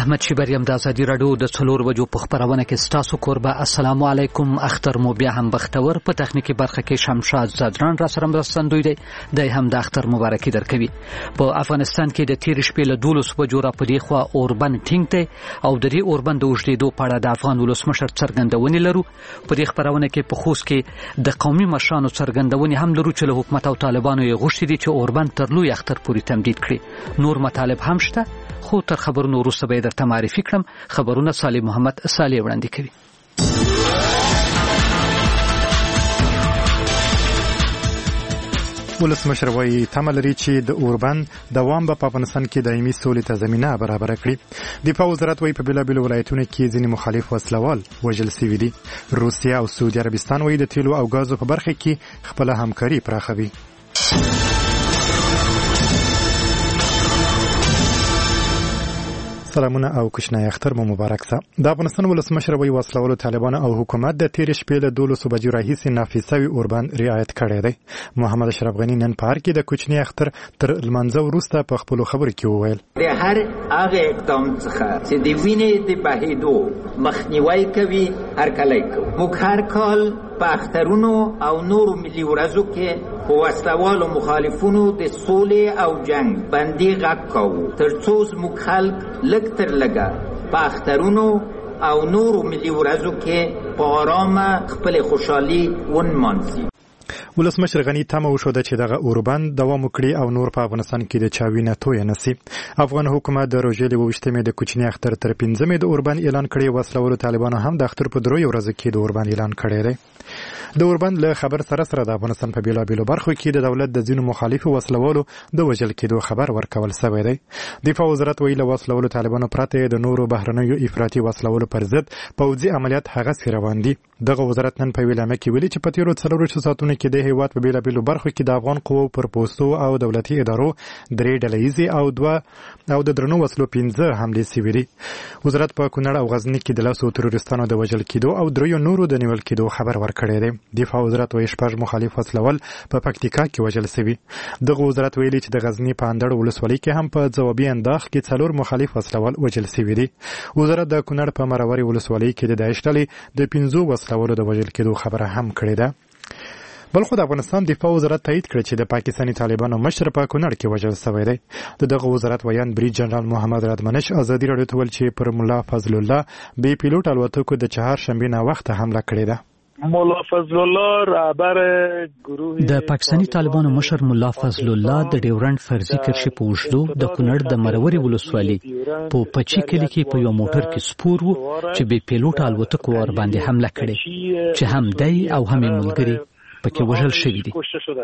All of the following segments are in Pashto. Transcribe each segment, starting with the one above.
احمد شیبریم د ازادي رادیو د 4 بجو په خبرونه کې ستاسو کوربه السلام علیکم. اختر مو بیا هم بختور. په تخنیکی برخه کې شمشاد زادران را سره مرستندوی دی. د هم د اختر مبارکي درکوي. په افغانستان کې د تیر شپې له 12 بجو را پدې خو اوربن ټینګ دی او د دې اوربن د وجديدو په اړه د افغان ولسمشر څرګندونې لرو. په دې خبرونه کې په خوست کې د قومي مشرانو څرګندونې هم لرو چې له حکومت او طالبانو یې غوښتي دي چې اوربن تر لوی اختر پورې تمدید کړي. نور مطالب هم شته خو تر خبرونو وروسته به درته معرفي کړم. خبرونه صالح محمد صالح وړاندې کوي. ولسمشر وایي تمه لري چې د اوربن دوام په افغانستان کې دایمي سولې ته زمینه برابر کړي. دفاع وزارت وایي په بېلابېلو ولایتونو کې ځینې مخالف وسلوال وژل شوي دي. روسیه او سعودي عربستان وایي د تیلو او غازو په برخه کې خپله همکاري پراخوي. سلامونه او کوچنی اختر مو مبارک شه. د افغانستان ولسمشر وایي وسلوالو طالبان او حکومت د تیر شپې له 12 بجو راهیسې نافذ شوی اوربن رعایت کړی دی. محمد اشرف غنی نن په کې د کوچنی اختر تر لمانځه وروسته په خپل خبرو کې وویل د هر هغه اقدام څخه چې د وینې د بهیدو مخنیوي کوي هر کله کوي. موږ هر کال په اخترونو او نورو ملي ورځو کې په وسلوالو مخالفونو د سولې او جنگ بندي غږ کوو ترڅو زموږ خلک لږ تر لږه په اخترونو او نورو ملي ورځو کې په آرامه خپل خوشحالي ونمانځي. ولسمشر غنی تمه وشوده چې دغه اوربن دوام وکړي او نور په افغانستان کې د چاوینه توی نسی. افغان حکومت د روژې له 28مې د کوچنی اختر تر 15مې د اوربن اعلان کړی. وسلوالو طالبانو هم د اختر په 3 ورځو کې د اوربن اعلان کړی دی. د اوربن له خبر سره د افغانستان په بیلابېلو برخو کې د دولت د ځینو مخالفو وسلوالو د وژل کېدو خبر ورکول شوی دی. دفاع وزارت ویلي له وسلوالو طالبانو پرته د نورو بهرنیو افراطي وسلوالو پر ضد پوځي عملیات هغسې روان دي. دغه وزارت نن په ویلامه کې ویلي چې په تیرو 4 ساعتونو کې د هیواد په بیلابېلو برخو کې د افغان قوو پر پوستو او دولتي ادارو 3 ډلهیزې او د درنو وسلو 15 حملې شوې دي. وزارت په کونړ او غزني کې د 10 تروریستانو د وژل کېدو او 3 نورو د نیول کېدو خبر ورکړی دی. دفاع وزارت وایي 6 مخالف وسلوال په پکتیکا کې وژل شوي. دغه وزارت ویلي چې د غزني په اندړ ولسوالۍ کې هم په ځوابي انداز کې 4 مخالف وسلوال وژل شوي دي. وزارت د کونړ په مروري ولسوالۍ کې د داعش ډلې د 15 وسلوالو د وژل کېدو خبره هم کړې ده. بلخو د افغانستان دفاع وزارت تایید کړ چې د پاکستاني طالبانو مشر په کونړ کې وژل شوی دی. دغه وزارت ویان بریج جنرال محمد رادمنش ازادي راډیو ته ویل چې پر مولا فضل الله بې پیلوټ الوتکو د چهارشنبه نه وخت حمله کړې ده. مولا فضل الله رهبر گروه د پاکستاني طالبانو مشر مولا فضل الله د ډیورنډ فرضي کرښې په اوږدو د کونړ د مروري ولسوالۍ په پچی کلي کې په یو موټر کې سپور وو چې بې پیلوټ الوتکو ور باندې حمله کړې چې هم دی او هم ملګري پکې وژل شوي دي.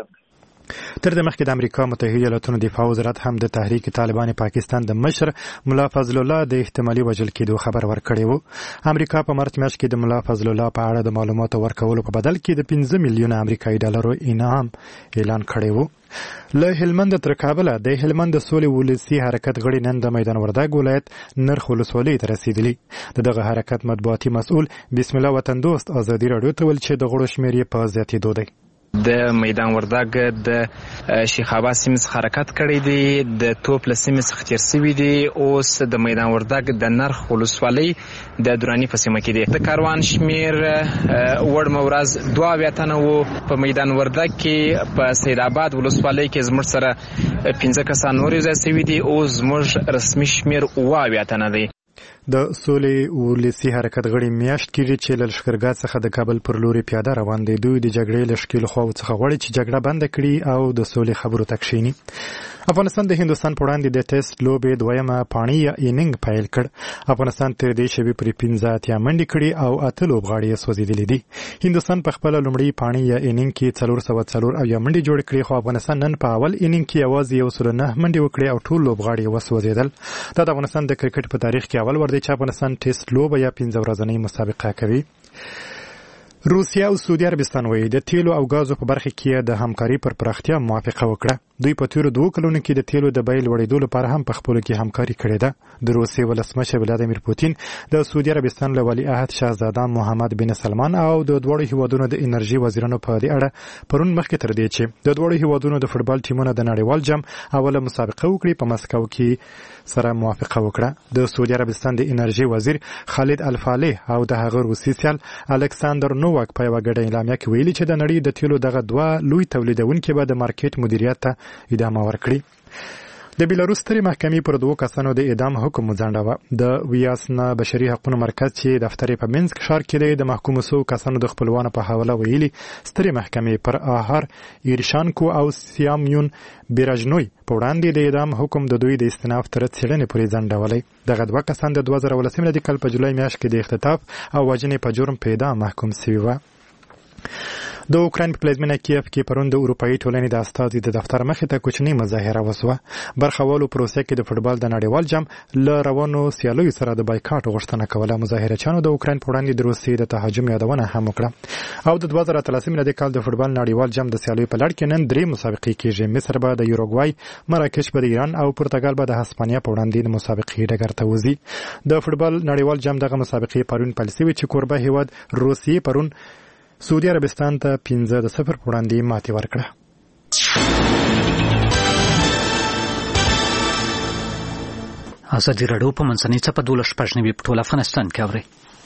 تر دې مخکې د امریکا متحده ایالاتونو دفاع وزارت هم د تحریک طالبان پاکستان د مشر مولا فضل الله د احتمالي وژل کېدو خبر ورکړی و. امریکا په مارچ میاشت کې د مولا فضل الله په اړه د معلوماتو ورکولو په بدل کې د 15 میلیونه امریکایي ډالرو انعام اعلان کړی و. له هلمند تر کابل د هلمند سولې ولسی حرکت غړي نن د میدان وردګ ولایت نرخ ولسوالۍ ته رسیدلی. دغه حرکت مطبوعاتي مسؤل بسم الله وطن دوست ازادي راډیو ته ویل چې د غړو شمیر یې په زیاتېدو دی. د میدان وردګ د شیخ عباس سیمې څخه حرکت کړی دی، د توپ له سیمې څخه تېر شوي دي. اوس د میدان وردګ د نرخ ولسوالۍ د دراني په سیمه کې دی. د کاروان شمیر وړمه ورځ 2 تنه وو. په میدان وردګ کې په سید آباد ولسوالۍ کې زموږ سره 15 کسان نور یو ځای شوي دي. اوس زموږ رسمي شمیر 2 تنه دی. د سولې ولسی حرکت غړي میاشت کې چې له لښکرګاه څخه د کابل پر لوري پیاده روان دي. دوی د جګړې له ښکېلو خواو څخه غواړي چې جګړه بنده کړي او د سولې خبرو ته کښیني. افغانستان د هندوستان په وړاندې د ټیسټ لوبې دویمه پاڼۍ یا انینګ پیل کړ. افغانستان تر دې شوي پرې 15 منډې کړي او 8 لوبغاړي یې سوځېدلي دي. هندوستان په خپله لومړۍ پاڼۍ یا انینګ کې 404 منډې جوړې کړې، خو افغانستان نن په اول انینګ کې یوازې 109 منډې وکړې او ټول لوبغاړي یې وسوځېدل. دا د افغانستان د کرکټ په تاریخ کې اول ور دی چې افغانستان ټیسټ لوبه یا 15 ورځنۍ مسابقه کوي. روسیه او سعودي عربستان وایي د تیلو او غازو په برخه کې د همکاري پر پراختیا موافقه وکړه. دوی په تیرو 2 کلونو کې د تیلو د بیې لوړېدو لپاره هم په خپلو کې همکاري کړې ده. د روسیې ولسمشر ولادیمیر پوتین د سعودي عربستان له ولیعهد شاهزاده محمد بن سلمان او د دواړو هیوادونو د انرژي وزیرانو په دې اړه پرون مخکې تر دې چې د دواړو هیوادونو د فوټبال ټیمونو د نړیوال جام اوله مسابقه وکړي په مسکو کې سره موافقه وکړه. د سعودي عربستان د انرژي وزیر خالد الفالح او د هغه روسي سیال الکساندر نوواک په یوه ګډه اعلامیه کې ویلي چې د نړۍ د تیلو دغه 2 لوی تولیدونکي به د مارکیټ مدیریت ته ادامه ورکړي. د بیلاروس سترې محکمې پر 2 کسانو د اعدام حکم وځنډاوه. د ویاسنا بشري حقوقو مرکز چې دفتر په منسک ښار کې د محکومو سو کسانو د خپلوانو په حواله ویلي سترې محکمې پر آهار ایرشانکو او سیاميون بیراجنوی په وړاندې د اعدام حکم د دوی د استئناف تر څېړنې پورې ځنډولی. دغه 2 کسان د 2018 د کال په جولای میاشت کې د اختطاف او وژنې په جرم په اعدام محکوم شوي وو. د اوکراین په پلازمینه کیف کې پرون د اروپایي ټولنې د استازي د دفتر مخې ته کوچنۍ مظاهره وسوه. برخوالو پروسه کې د فوټبال د نړیوال جام له روانو سیالیو سره د بایکاټ غوښتنه کوله. مظاهرچیانو د اوکراین په وړاندې د روسیې د تهاجم یادونه هم وکړه. او د 2013 کال د فوټبال نړیوال جام د سیالیو په لړ کې نن 3 مسابقې کېږي. مصر به د یوروګوای، مراکش به د ایران او پرتګال به د هسپانیا په وړاندې د مسابقې ډګر ته وځي. د فوټبال نړیوال جام دغه مسابقې پرون پیل شوې چې کوربه هیواد روسیې پرون سعودي عربستان ته 5-0 په وړاندې ماتې ورکړه. ازادي راډیو په منځنۍ څپه 12 په ټول افغانستان کې اوري.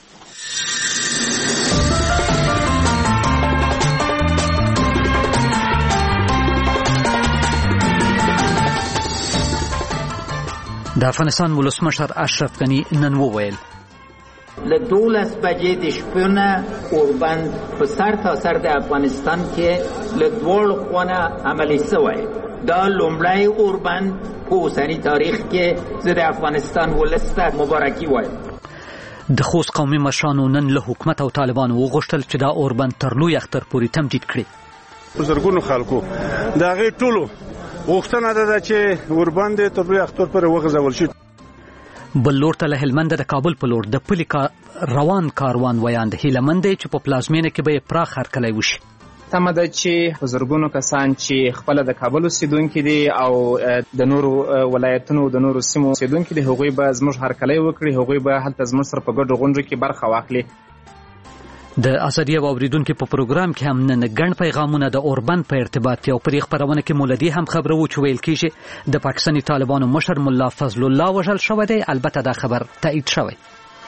د افغانستان ولسمشر اشرف غني نن وویل له 12 بجې د شپې نه اوربند په سر تا سر د افغانستان کې له دواړو خواوو عملي شوی. دا لومړی اوربند په اوسني تاریخ کې زه د افغانستان ولس ته مبارکي وایم. د خوست قومي مشرانو نن له حکومت او طالبانو وغوښتل چې دا اوربند تر لوی اختر پورې تمدید کړي. زرګونو خلکو د هغې ټولو غوښتنه ده چې اوربند تر لوی اختر پورې وغځول شي. بل لور ته له هلمند د کابل په لور د پلي روان کاروان ویاند هیله مند دی چې په پلازمینه کې به پراخ هرکلی وشي. تمه ده چې زرګونو کسان چې خپل د کابل اوسیدونکي دي او د نورو ولایتونو د نورو سیمو اوسیدونکي دي هغوی به زموږ هرکلی وکړي. هغوی به هلته زموږ سره په ګډو غونډو کې برخه واخلي. د ازادي اوریدونکو په پروګرام کې هم نن ګڼ پیغامونه د اوربند په ارتباط یو پرې خبرونه کې مولدي هم خبره و چې ویل کېږي د پاکستاني طالبانو مشر مولا فضل الله وژل شوی دی. البته دا خبر تایید شوی.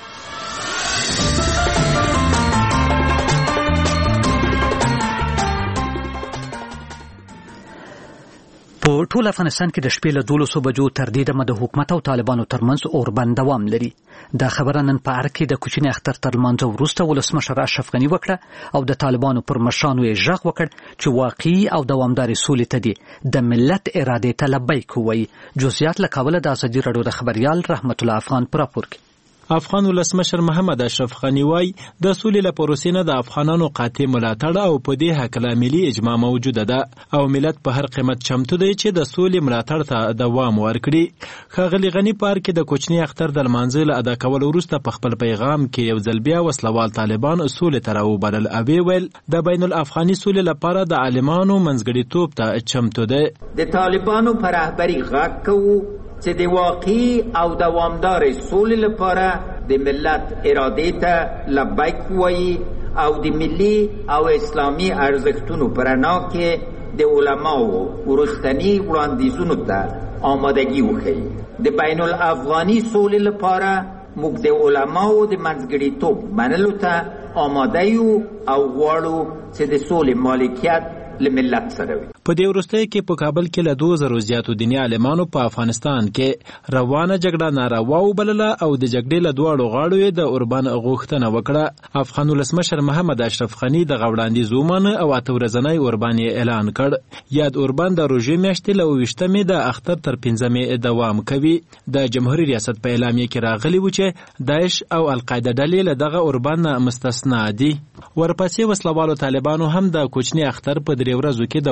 په ټول افغانستان کې د شپې له 12 بجو تر دې دمه د حکومت او طالبانو ترمنځ اوربند دوام لري. دا خبره نن په ارګ کې د کوچني اختر تر لمانځه وروسته ولسمشر اشرف غني وکړه او د طالبانو پر مشرانو یې غږ وکړ چې واقعي او دوامدارې سولې ته دي د ملت ارادې ته لبیک ووایي. جزئیات له کابله د ازادي راډیو د خبریال رحمت الله افغان په راپور کې. افغان ولسمشر محمد اشرف غني وایي د سولې له پروسې نه د افغانانو قاطع ملاتړ او په دې هکله ملي اجماع موجوده ده او ملت په هر قیمت چمتو دی چې د سولې ملاتړ ته دوام ورکړي. ښاغلي غني په ارګ کې د کوچني اختر د لمانځه له ادا کولو وروسته په خپل پیغام کې یو ځل بیا وسلوال طالبان سولې ته راوبلل او ویل د بین الافغاني سولې لپاره د عالمانو منځګړیتوب ته چمتو دی. د طالبانو پر رهبري غږ کوو چې د واقعي او دوامدارې سولې لپاره د ملت ارادې ته لبیک ووایي او د ملي او اسلامي ارزښتونو په رڼا کې د علماو وروستني وړاندیزونو ته آمادګي وښیي. د بین الافغاني سولې لپاره موږ د علماو د منځګړیتوب منلو ته آماده یو او غواړو چې د سولې مالکیت لملت سره وي. په دې وروستیو کې په کابل کې له 2000 زیاتو دیني عالمانو په افغانستان کې روانه جګړه ناروا وبلله او د جګړې له دواړو غاړو یې د اوربند غوښتنه وکړه. افغان ولسمشر محمد اشرف غني د وړاندیز ومنه او 8 ورځنی اوربند اعلان کړ. یاد اوربند د روژې میاشتې له 28مې د اختر تر 15مې دوام کوي. د جمهوریت ریاست په اعلامیه کې راغلی و چې داعش او القاعده ډلې له دغه اوربند مستثنا دي. ورپسې وسلوالو طالبانو هم د کوچني اختر په 3 ورځو کې د اوربند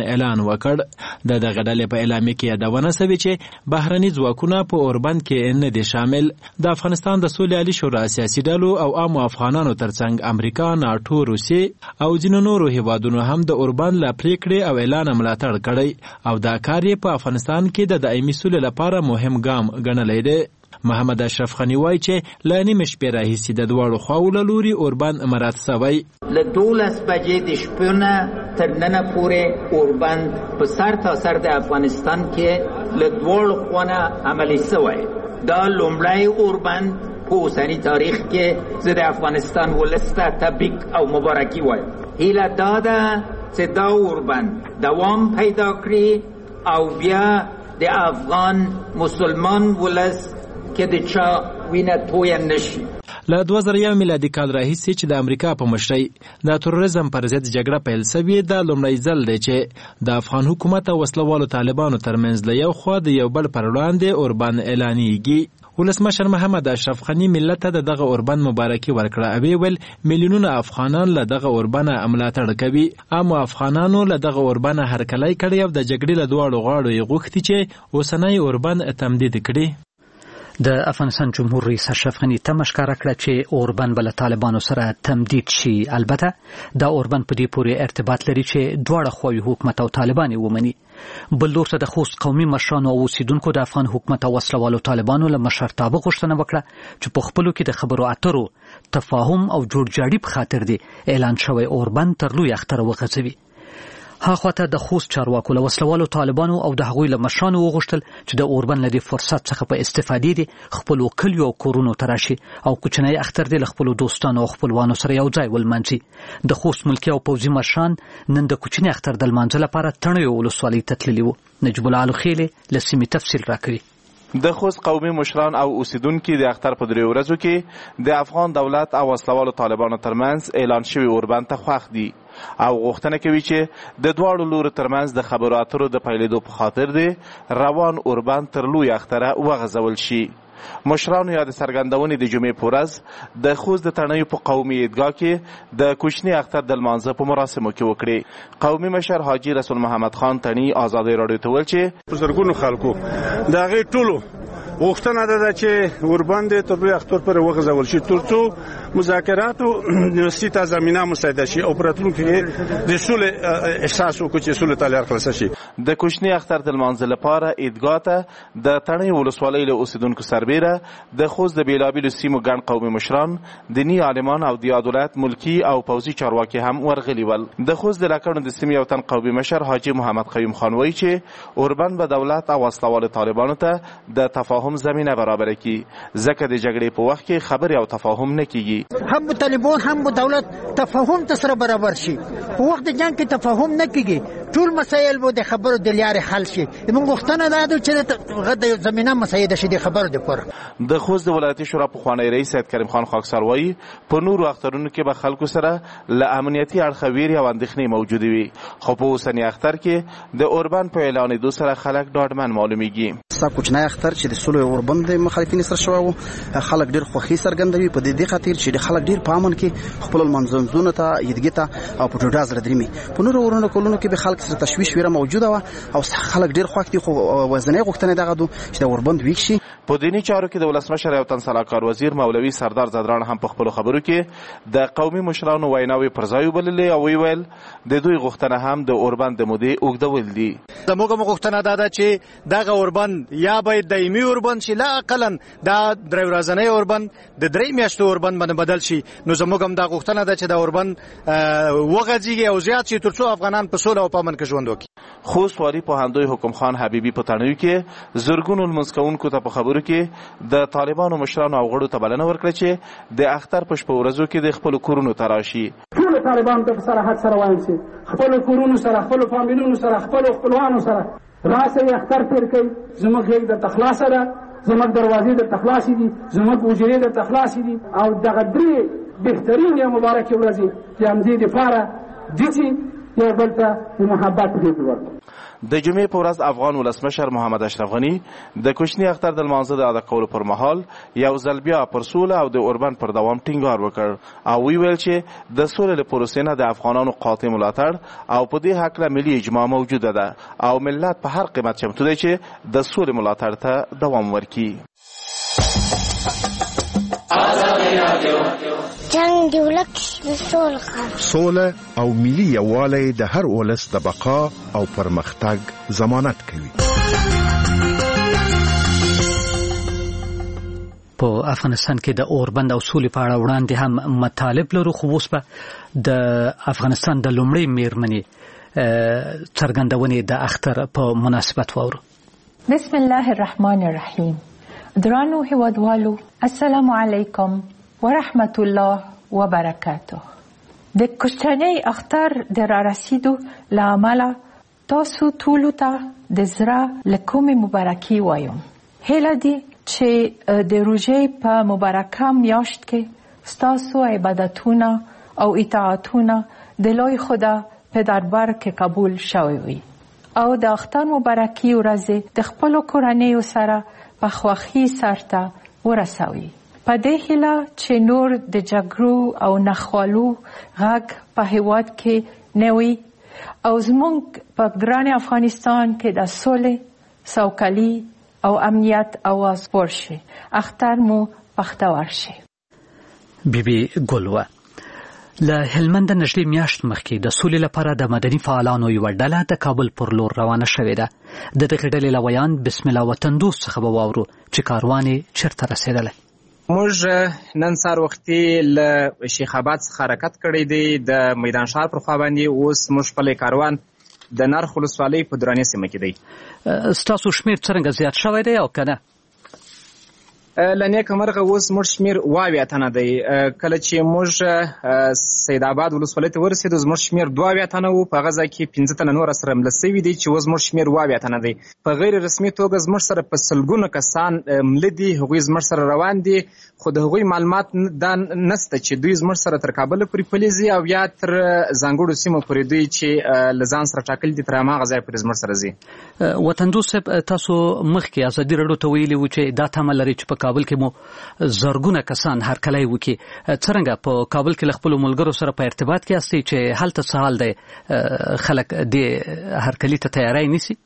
اعلان وکړ. د دغه ډلې په اعلامیه کې یادونه شوې چې بهرني ځواکونه په اوربند کې نه دي شامل. د افغانستان د سولې عالي شورا سیاسي ډلو او عامو افغانانو ترڅنګ امریکا، ناټو، روسیې او ځینو نورو هیوادونو هم د اوربند له پریکړې او اعلان ملاتړ کړی او دا کار یې په افغانستان کې د دایمي سولې لپاره مهم ګام ګڼلی دی. محمد اشرف غنی وایي چې له نیمې شپې راهیسې د دواړو خواو له لوري اوربند مراعات شوی. له 12 بجې د شپې نه تر ننه پورې اوربند په سر تا سر د افغانستان کې له دواړو خوا نه عملي شوی. دا لومړی اوربند په اوسني تاریخ کې زه د افغانستان ولس ته تبریک او مبارکي وایم. هیله دا ده چې دا اوربند دوام پیدا کړي او بیا د افغان مسلمان ولس کې د چا وینه تویه نشي. له 2001 میلادي کال راهیسې چې د امریکا په مشرۍ د تروریزم پر ضد جګړه پیل شوې، دا لومړی ځل دی چې د افغان حکومت او وسلوالو طالبانو ترمنځ له یو خوا د یو بل پر وړاندې اوربند اعلانېږي. ولسمشر محمد اشرف غنی ملت ته د دغه اوربند مبارکي ورکړه او ویل میلیونونه افغانان له دغه اوربند ملاتړ کوي. اما افغانانو له دغه اوربند هرکلی کړی او د جګړې له دواړو غاړو یې غوښتي چې اوسنی اوربند تمدید کړي. د افغانستان جمهور رئیس اشرف غنی تمه ښکاره کړه چې اوربند به له طالبانو سره تمدید شي. البته دا اوربند په دې پورې ارتباط لري چې دواړه خواوې حکومت او طالبان یې ومني. بل لور ته د خوست قومي مشرانو او اوسیدونکو د افغان حکومت او وسلوالو طالبانو له مشرتابه غوښتنه وکړه چې په خپلو کې د خبرو اترو تفاهم او جوړجاړي په خاطر دی اعلان شوی اوربند تر لوی اختره وغځوي. هاخواته د خوست چارواکو له وسلوالو طالبانو او د هغوی له مشرانو وغوښتل چې د اوربند له دې فرصت څخه په استفادې دي خپلو کلیو او کورونو ته راشي او کوچنی اختر دې له خپلو دوستانو او خپلوانو سره یو ځای ولمانځي. د خوست ملکي او پوځي مشران نن د کوچنی اختر د لمانځه لپاره تڼیو ولسوالۍ ته تللي وو. نجیب الله الخیلې له سیمې تفصیل راکوي. د خوست قومي مشران او اوسیدونکو د اختر په 3 ورځو کې د افغان دولت او وسلوالو طالبانو ترمنځ اعلان شوی اوربند ته خوښ دي او غوښتنه کوي چې د دواړو لورو ترمنځ د خبرو اترو د پیلېدو په خاطر دی روان اوربند تر لوی اختره وغځول شي. مشرانو یا د څرګندونې د جمعې په ورځ د خوست د تڼیو په قومي عیدګاه کې د کوچني اختر د لمانځه په مراسمو کې وکړي. قومي مشر حاجي رسول محمد خان تڼي ازادۍ راډیو ته ویل چې په زرګونو خلکو د هغې ټولو غوښتنه ده چې اوربند تر لوی اختر پورې وغځول شي تر څو مذاکراتو ته زمینه مساعده شي او په راتلونکي کې د سولې احساس وکړو چې سولې ته لار خلاصه شي. د کوچني اختر د لمانځه لپاره عیدګاه ته د تڼیو ولسوالۍ له اوسیدونکو سربیره د خوست د بېلابېلو سیمو ګڼ قومي مشران، دیني عالمان او د دولت ملکي او پوځي چارواکي هم ورغلي ول. د خوست د لکڼو د سیمې یو تن قومي مشر حاجي محمد قیوم خان وایي چې اوربند به دولت او وسلوالو طالبانو ته د تفاهم زمینه برابره کی ځکه د جګړې په وخت کې خبرې او تفاهم نه کیږي. هم طالبان هم دولت تفاهم ته سره برابر شي. په وخت د جنگ کې تفاهم نه کیږي. ټول مسایل به د خبرو د لارې حل شي. موږ غوښتنه ده چې غد زمينه مسایل شي د خبرو د پر. د خوست د ولایتي شورا پخوانی رئیس سید کریم خان خاکسار وایي په نورو اخترونو کې به خلکو سره له امنیتي اړخه ویرې او اندېښنې موجودې وي، خو په اوسني اختر کې د اوربند په اعلانېدو سره خلک ډاډمن معلومیږي. ستا کوچنی اختر چې د سولې اوربند د مخالفین سره شوی و، خلک ډېر خوښي څرګندوي په دې خاطر چې خلک ډېر په امن کې خپل لمانځنځونو ته عیدګۍ ته او په ډوډۍ سره درېمي. په نورو ورونو کلونو کې به خلک سره تشویش ویره موجوده وه او خلک ډېر خوښ دي، خو وزنۍ غوښتنې دغه دو چې د اوربند ویښ شي. په دیني چارو کې د ولسمشر یو تن سلاکار وزیر مولوي سردار زدران هم په خپلو خبرو کې د قومي مشرانو ویناوې پر ځای وبللې او ویل د دوی غوښتنه هم د اوربند د مودې اوږدول دي. زموږ غوښتنه دا ده چې دغه اوربند یا باید دایمي اوربند شي، لا اقلا دا درې ورځنی اوربند د 3 میاشتو اوربند باندې بدل شي. نو زموږ هم دا غوښتنه ده چې دا اوربند وغځیږي او زیات شي ترڅو افغانان په سوله او په امن کې ژوند وکړي. خوست والي پوهندوی حکم خان حبیبي په تڼیو کې زرګونو لمونځ کوونکو ته په خبرو کې د طالبانو مشرانو او غړو ته بلنه ورکړه چې د اختر په شپه ورځو کې د خپلو کورونو ته راشي. ټول طالبان په صراحت سره وایم چې خپلو کورونو سره، خپلو فامیلونو سره، خپلو خپلوانو سره راسئ، اختر تېر کړئ. زموږ غېږ درته خلاصه ده، زموږ دروازې درته خلاصې دي، زموږ حجرې درته خلاصې دي او دغه 3 بهترین یا مبارکې ورځې چې همدې دپاره دي چې یو بل ته د محبت غېږ ورکړو. د جمعې په ورځ افغان ولسمشر محمد اشرف غني د کوچني اختر د لمانځه د ادا کولو پر مهال یو ځل بیا پر سوله او د اوربند پر دوام ټینګار وکړ او ویل چې د سولې له پروسې نه د افغانانو قاطع ملاتړ او په دې هکله ملي اجماع موجوده ده او ملت په هر قیمت چمتو دی چې د سولې ملاتړ ته دوام ورکړي. جنگ دی ولک سوله او ملي یووالی د هر ولس د بقا او پرمختګ ضمانت کوي. په افغانستان کې د اوربند او سولې په اړه وړاندې هم مطالب لرو، خو اوس به د افغانستان د لومړۍ میرمنې څرګندونې د اختر په مناسبت واورو. بسم الله الرحمن الرحیم. درانو هیوادوالو، السلام علیکم ورحمت الله وبرکاته. د کوچنی اختر د رارسیدو له امله تاسو ټولو ته د زړه له کومې مبارکي وایم. هیله دي چې د روژې په مبارکه میاشت کې ستاسو عبادتونه او اطاعتونه د لوی خدا په دربار کې قبول شوي وي او د اختر مبارکي ورځې د خپلو کورنیو سره په خوښۍ سرته ورسوي. په دې هیله چې نور د جګړو او ناخوالو غږ په هیواد کې نه وي او زموږ په ګران افغانستان کې د سولې، سوکالي او امنیت اواز پور شي. اختر مو بختور شي. بیبي ګلوه له هلمند نږدې میاشت مخکې د سولې لپاره د مدني فعالانو یوه ډله د کابل پر لور روانه شوې ده. د دغې ډلې له ویان بسم الله وطن دوست څخه به واورو چې کاروان یې چیرته رسېدلی. موږ نن سهار وختي له شیخ آباد څخه حرکت کړی دی د میدان ښار پر خوا باندې. اوس موږ خپل کاروان د نرخ ولسوالۍ په دراني سیمه کې دی. ستاسو شمېر څرنګه زیات شوی دی او که نه؟ له نیکه مرغه اوس موږ شمېر 22 تنه دی. کله چې موږ سید آباد ولسوالۍ ته ورسېدو زموږ شمېر 22 تنه وو. په هغه ځای کې 15 تنه نور سره مله سوي دي چې اوس موږ شمېر 22 تنه دی. په غیر رسمي توګه زموږ سره په سلګونو کسان مله دي، هغوی زموږ سره روان دي، خو د هغوی معلومات دا نسته چې دوی زموږ سره تر کابل پورې پلي ځي او یا تر ځانګړو سیمو پورې دوی چې له ځان سره ټاکلي دي تر هماغه ځای پورې زموږ سره ځي. وطن دوست صاحب، تاسو مخکې ازادي راډیو ته ویلي وو چې دا تمه لري چې په کابل کې مو زرګونه کسان هرکلی وکړي. څرنګه په کابل کې له خپلو ملګرو سره په ارتباط کې یاستئ چې هلته څه حال دی؟ خلک دې هرکلي ته تیاری نیسي؟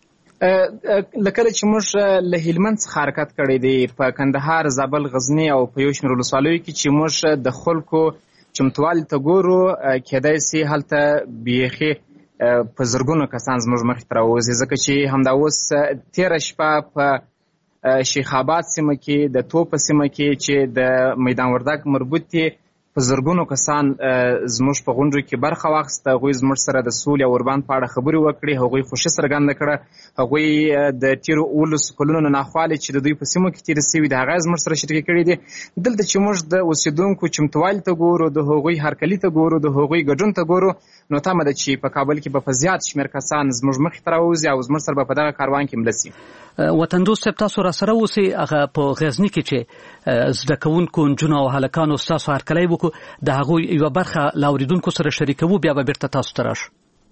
لکه چې موږ له هلمند څخه حرکت کړی دی په کندهار، زابل، غزني او په یو شمېر ولسوالیو کې چې موږ د خلکو چمتووالي ته ګورو، کیدای سي هلته بیخي په زرګونو کسان زموږ مخې ته راووځي، ځکه چې همدا اوس تېره شپه په شیخ آباد سیمه کې، د توپ سیمه کې چې د میدان وردګ مربوط دي، په زرګونو کسان زموږ په غونډو کې برخه واخیسته. هغوی زموږ سره د سولې او اوربند په اړه خبرې وکړې، هغوی خوښي څرګنده کړه، هغوی د تېرو 19 کلونو نه ناخوالې چې د دوی په سیمو کې تېرې سوي د هغه زموږ سره شریکې کړي دي. دلته چې موږ د اوسېدونکو چمتووالي ته ګورو، د هغوی هرکلي ته ګورو، د هغوی ګډون ته ګورو، نو تمه ده چې په کابل کې به په زیات شمېر کسان زموږ مخې ته راووځي او زموږ سره به په دغه کاروان کې مله سي. وطن دوست صاحب، تاسو را سره اوسئ. هغه په غزني کې چې زده کوونکو نجونو او هلکانو ستاسو هرکلی وکړو، د هغوی یوه برخه له اورېدونکو سره شریکوو، بیا به بیرته تاسو ته راشو.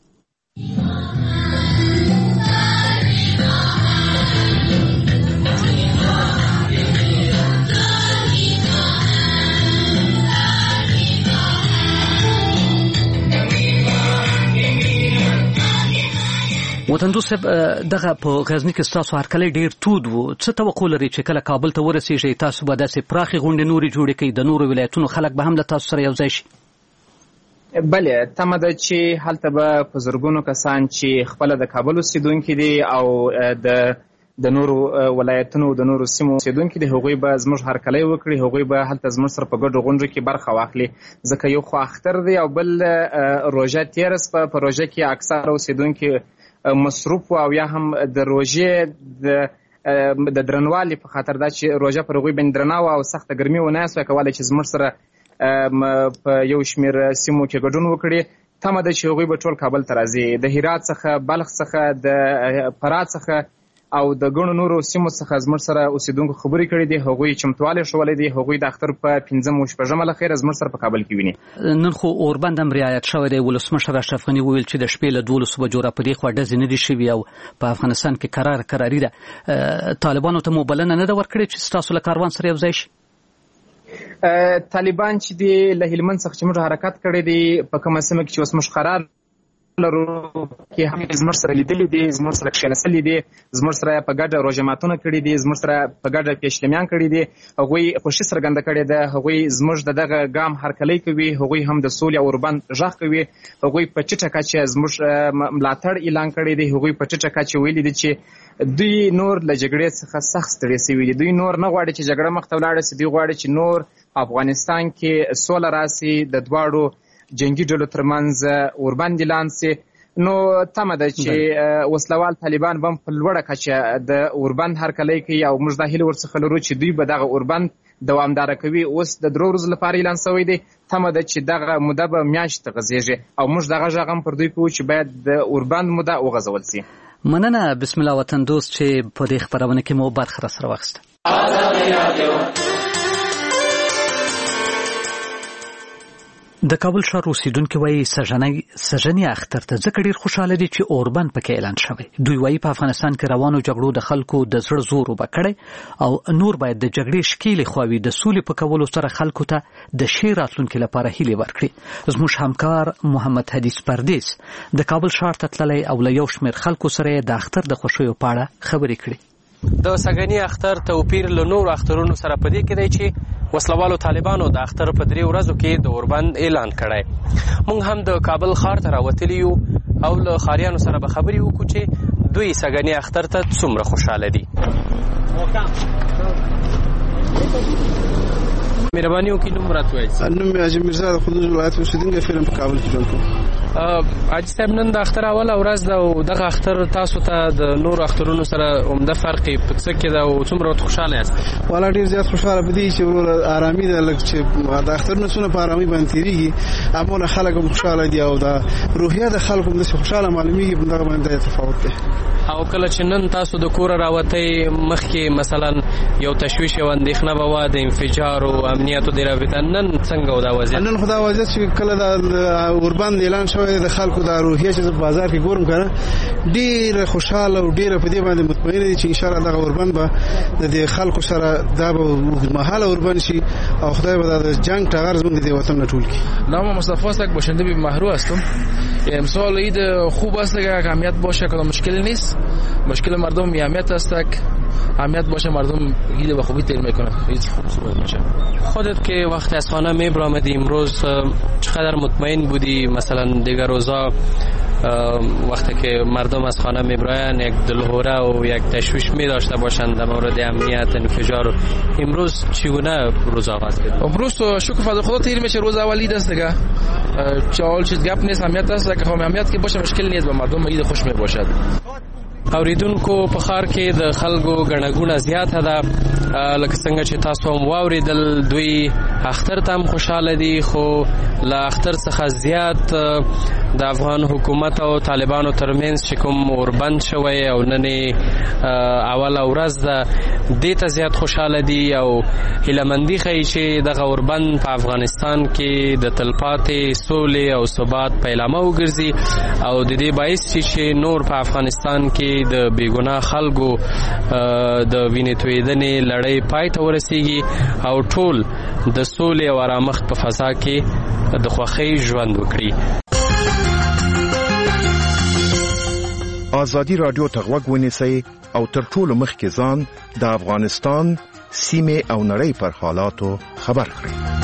وطن دوست صاحب، دغه په غزني کې ستاسو هرکلی ډېر تود و. څه توقع لرئ چې کله کابل ته ورسېږئ تاسو به داسې پراخې غونډې نورې جوړې کړئ، د نورو ولایتونو خلک به هم له تاسو سره یو ځای شي؟ بله، تمه ده چې هلته به په زرګونو کسان چې خپله د کابل اوسېدونکي دي او د نورو ولایتونو د نورو سیمو اوسېدونکي دي، هغوی به زموږ هرکلی وکړي، هغوی به هلته زموږ سره په ګډو غونډو کې برخه واخلي، ځکه یو خو اختر دی او بل روژه تېره شوه. په روژه کې اکثره اوسېدونکي مصروف او یا هم د روژې د درنوالي په خاطر دا چې روژه پر هغوی باندې درنه وه او سخته ګرمي ونه سوه کولی چې زموږ سره په یو شمېر سیمو کې ګډون وکړي. تمه ده چې هغوی به ټول کابل ته راځي، د هرات څخه، بلخ څخه، د فراه څخه، او د ګڼو نورو سیمو څخه زموږ سره اوسیدونکو خبرې کړې دي. هغوی چمتوالی ښوولی دی. هغوی د اختر په 5 او 6 له خیره زموږ سره په کابل کې ویني. نن خو اوربند هم رعایت شوی دی. ولسمشر اشرف غني وویل چې د شپې له 12 بجو را په دې خوا ډزې نه دي شوي او په افغانستان کې قراري ده. طالبانو ته مو بلنه نه ده ورکړې چې ستاسو له کاروان سره یو ځای شي؟ طالبان چې دی له هلمند څخه چې موږ حرکت کړی دی په کومه سیمه کې چې اوس موږ قرار لرو کې هم زموږ سره لیدلي دي، زموږ سره کښېنستلي دي، زموږ سره په ګډه روژه ماتونه کړي دي، زموږ سره په ګډه پیشلمیان کړي دي. هغوی خوښي څرګنده کړې ده. هغوی زموږ د دغه ګام هرکلی کوي. هغوی هم د سولې او اوربند غږ کوي. هغوی په ټیټه کچه زموږ ملاتړ اعلان کړی دی. هغوی په ټیټه کچه ویلي دي چې دوی نور له جګړې څخه سخت ستړي شوي دي. دوی نور نه غواړي چې جګړه مخته ولاړه شي. دوی غواړي چې نور افغانستان کې سوله راسي، د دواړو جنگي ډلو ترمنځ اوربند اعلان شي. نو تمه ده چې وسلوال طالبان به په لوړه کچه د اوربند هرکلی کوي او موږ دا هیله ورڅخه لرو چې دوی به دغه اوربند دوامداره کوي. اوس د 3 ورځو لپاره اعلان شوی دی. تمه ده چې دغه موده به میاشت غځېږي او موږ دغه غږ هم پر دوی کوو چې باید د اوربند موده وغځول شي. مننه بسم الله وطن دوست چې په دې خپرونه کې مو برخه راسره واخیسته. د کابل ښار اوسیدونکي وایي سږني اختر ته ځکه ډېر خوشحاله دي چې اوربند پکې اعلان شوی. دوی وایي په افغانستان کې روانو جګړو د خلکو د زړه زور وبه کړی او نور باید د جګړې شکیلې خواوې د سولې په کولو سره خلکو ته د ښې راتلونکي لپاره هیلې ورکړي. زموږ همکار محمد حدیث پردیس د کابل ښار ته تللی او له یو شمېر خلکو سره د اختر د خوښیو په اړه خبرې کړي. د سږني اختر توپیر له نورو اخترونو سره په دې کې دی چې وسلوالو طالبانو د اختر په 3 ورځو کې د اوربند اعلان کړی. موږ هم د کابل ښار ته راوتلي یو او له ښاریانو سره به خبرې وکړو چې دوی سږني اختر ته څومره خوشحاله دي. مهرباني وکړئ نوم راته ووایئ. نوم مې حاجي میرزا د خدوز ولایت اوسېدونکی فلم په کابل کې ژوند کوم. حاجي صاحب نن د اختر اوله ورځ ده او دغه اختر تاسو ته د نورو اخترونو سره عمده فرق په څه کې ده او څومره خوشحاله یاست؟ والا ډېر زیات خوشحاله په دې چې وروره ارامي ده لږ چې د اخترونو څونه په ارامي باندې تېرېږي. عموما خلک هم خوشحاله دي او د روحیه د خلکو هم داسې خوشحاله معلومېږي. په دغه باندې تفاوت دی. او کله چې نن تاسو د کوره راوتئ مخکې مثلا یو تشویش یو اندېښنه به وه د انفجار او امنیتو د رابطه، نن څنګه و دا وضعیت؟ نن خو دا وضعیت چې کله د اوربند اعلان شوی د خلکو د روحیه چې بازار کې ګورم کنه ډېره خوشحاله او ډېره په دې باندې مطمئنه دي چې ان شاء الله دغه اوربند به د دې خلکو سره دا به اوږدمهاله اوربند شي او خدای به د جنگ ټغر زموږ د وطن نه ټول کړي. نام مصطفی است، باشنده بیمهرو هستم. امسال عید خوب است که اهمیت باشه که مشکلی نیست. مشکل مردم اهمیت است که اهمیت باشه مردم عید به خوبی تیر میکنن. عید خوب میشه. خودت که وقتی از خانه میبرامدی امروز چقدر مطمئن بودی مثلا دیگر روزا وقتی که مردم از خانه میبراین یک دلهوره و یک تشویش می داشته باشند در مورد امنیت انفجار، امروز چگونه روز آغاز کرد؟ امروز تو شکر فضل خدا تیر میشه. روز اولی است دیگه چال چیز گپ نیست، امنیت است که خو امنیت که باشه مشکل نیست، به مردم عید خوش می باشد. اوریدونکو په ښار کې د خلکو ګڼه ګوڼه زیاته ده، لکه څنګه چې تاسو هم واوریدل دوی اختر ته هم خوشحاله دي، خو له اختر څخه زیات د افغان حکومت او طالبانو ترمنځ چې کوم اوربند شوی او نن اوله ورځ ده دې ته زیات خوشحاله دي او هیلهمندي ښیي چې دغه اوربند په افغانستان کې د تلپاتې سولې او ثبات پیلامه وګرځي او د دې باعث چې نور په افغانستان کې د بیګناه خلکو د وینې تویېدنې لړۍ پای ته ورسیږي او ټول د سولې او آرامښت په فضا کې د خوښۍ ژوند وکړي. آزادي رادیو ته غوږ ونیسئ او تر ټولو مخکې ځان د افغانستان سیمې او نړۍ پر حالاتو خبر کړئ.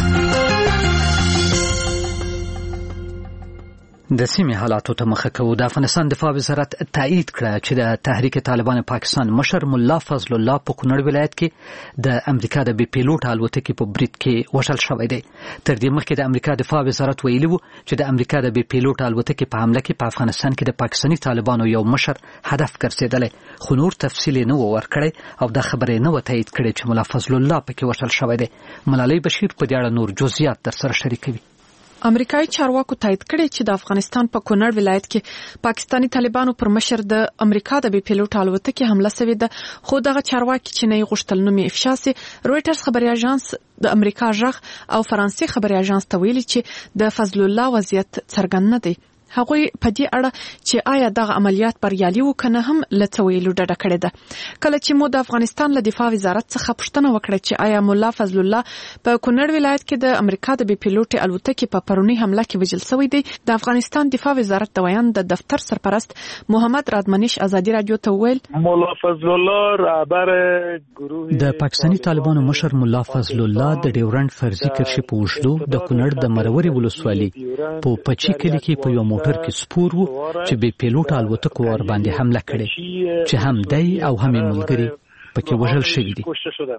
د سیمې حالاتو ته مخه کوو. د افغانستان دفاع وزارت تایید کړه چې د تحریک طالبان پاکستان مشر ملا فضل الله په کونړ ولایت کې د امریکا د بي پیلوټ الوتکې په برید کې وژل شوی دی. تر دې مخکې د امریکا دفاع وزارت ویلي و چې د امریکا د بي پیلوټ الوتکې په حمله کې په افغانستان کې د پاکستاني طالبانو یو مشر هدف ګرځېدلی، خو نور تفصیل نه و ورکړی او دا خبره نه و تایید کړې چې ملا فضل الله پکې وژل شوی دی. ملالۍ بشیر په دې اړه نور جزئیات در سره شریکوي. امریکایي چارواکو تایید کړی چې د افغانستان په کونړ ولایت کې پاکستانی طالبانو پر مشر د امریکا د بي پیلوټ الوتکې حمله شوې ده، خو دغه چارواکي چې نه غوښتل نوم یې افشا سي. رويټرز خبري اژانس د امریکا ژغ او فرانسې خبري اژانس ته ویلي چې د فضل الله وضعیت څرګند نه دی. هغوی په دې اړه چې آیا دغه عملیات بریالي وکنه هم لڅویلو ډډه کړې ده. کله چې مو د افغانستان له دفاع وزارت څخه پوښتنه وکړه چې آیا مولا فضل الله په کونړ ولایت کې د امریکا د بي پیلوټ الوتکې په پرونی حمله کې وژل شوی دی، د افغانستان دفاع وزارت د ویان د دفتر سرپرست محمد رادمنیش ازادي رادیو ته ویل مولا فضل الله رهبر گروه د پاکستانی طالبانو مشر مولا فضل الله د ډیورنډ فرضي کرښې په اوږدو د کونړ د مروري ولسوالۍ په پچی کلي کې په یو موټر کې سپور وو چې بي پیلوټ الوتکو ور باندې حمله کړې چې هم دی او هم ملګری پکې وژل شوی دي.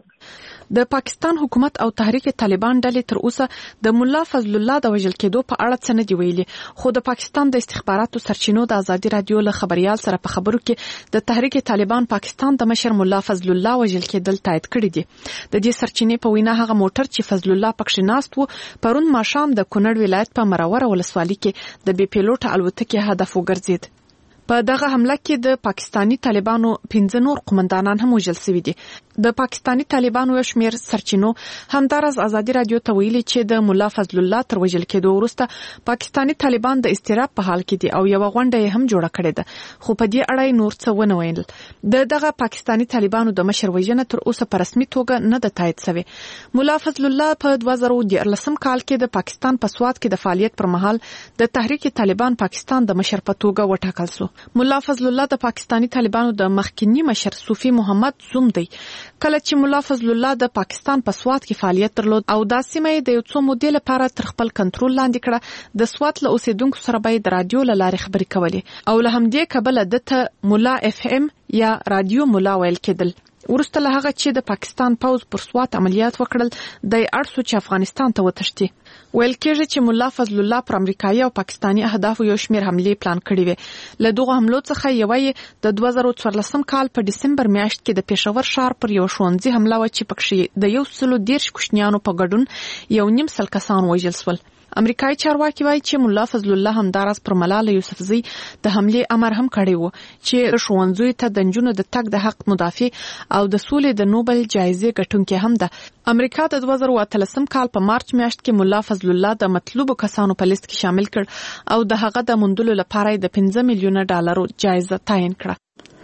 د پاکستان حکومت او تحریک طالبان ډلې تر اوسه د مولا فضل الله د وژل کېدو په اړه څه نه دی ویلي، خو د پاکستان د استخباراتو سرچینو د ازادي رادیو له خبريال سره په خبرو کې د تحریک طالبان پاکستان د مشر مولا فضل الله وژل کېدل تایید کړی دي. د دې سرچینې په وینا هغه موټر چې فضل الله پکښې ناست وو پرون ماښام د کونړ ولایت په مروره ولسوالۍ کې د بي پیلوټ الوتکې هدف وګرځید. په دغه حمله کې د پاکستانی طالبانو 15 نور قومندانان هم وژل شوي دي. د پاکستانی طالبانو یو شمېر سرچینو همدارس ازادي رادیو ته ویلي چې د مولا فضل الله تر وژل کېدو وروسته پاکستانی طالبان د استراحت په حال کې دي او یو غونډه یې هم جوړه کړې ده، خو په دې اړه نور څه ونه ویل. دغه پاکستانی طالبانو د مشر وژنه تر اوسه په رسمي توګه نه ده تایید شوې. مولا فضل الله په 2014 کال کې د پاکستان په سوات کې د فعالیت پر مهال د تحریک طالبان پاکستان د مشر په توګه وټاکل شو. مولا فضل الله د پاکستانی طالبانو د مخکنی مشر صوفي محمد زوم دی. کله چې مولا فضل الله د پاکستان په سوات کې فعالیت درلود او د سیمې د یو څو مودې لپاره تر خپل کنټرول لاندې کړه، د سوات له اوسیدونکو سره به د رادیو له لارې خبرې کولې او له همدې کبله دته مولا FM یا رادیو مولا ویل کېدل. ورسته له هغه چې د پاکستان پوز پر سوات عملیات وکړل د ارسو چې افغانستان ته وتښتي. ویل کېږي چې مولا فضل الله پر امریکایي او پاکستانی اهدافو یو شمېر حملې پلان کړې وې. له دغه حملو څخه یوه د 2014 کال په ډسمبر میاشت کې د پېښور ښار پر یو ښوونځي حمله وه چې پکښې د 113 کوچنیانو په ګډون 1.5 کسان وژل شول. امریکایي چارواکي وایي چې مولا فضل الله همداراز پر ملاله یوسفزۍ د حملې امر هم کړی و چې ښوونځیو ته د نجونو د تګ د حق مدافع او د سولې د نوبل جایزې ګټونکې هم ده. امریکا د 2013 کال په مارچ میاشت کې مولا فضل الله د مطلوبو کسانو په لیست کې شامل کړ او د هغه د موندلو لپاره د 15 میلیونه ډالرو جایزه تعیین کړه.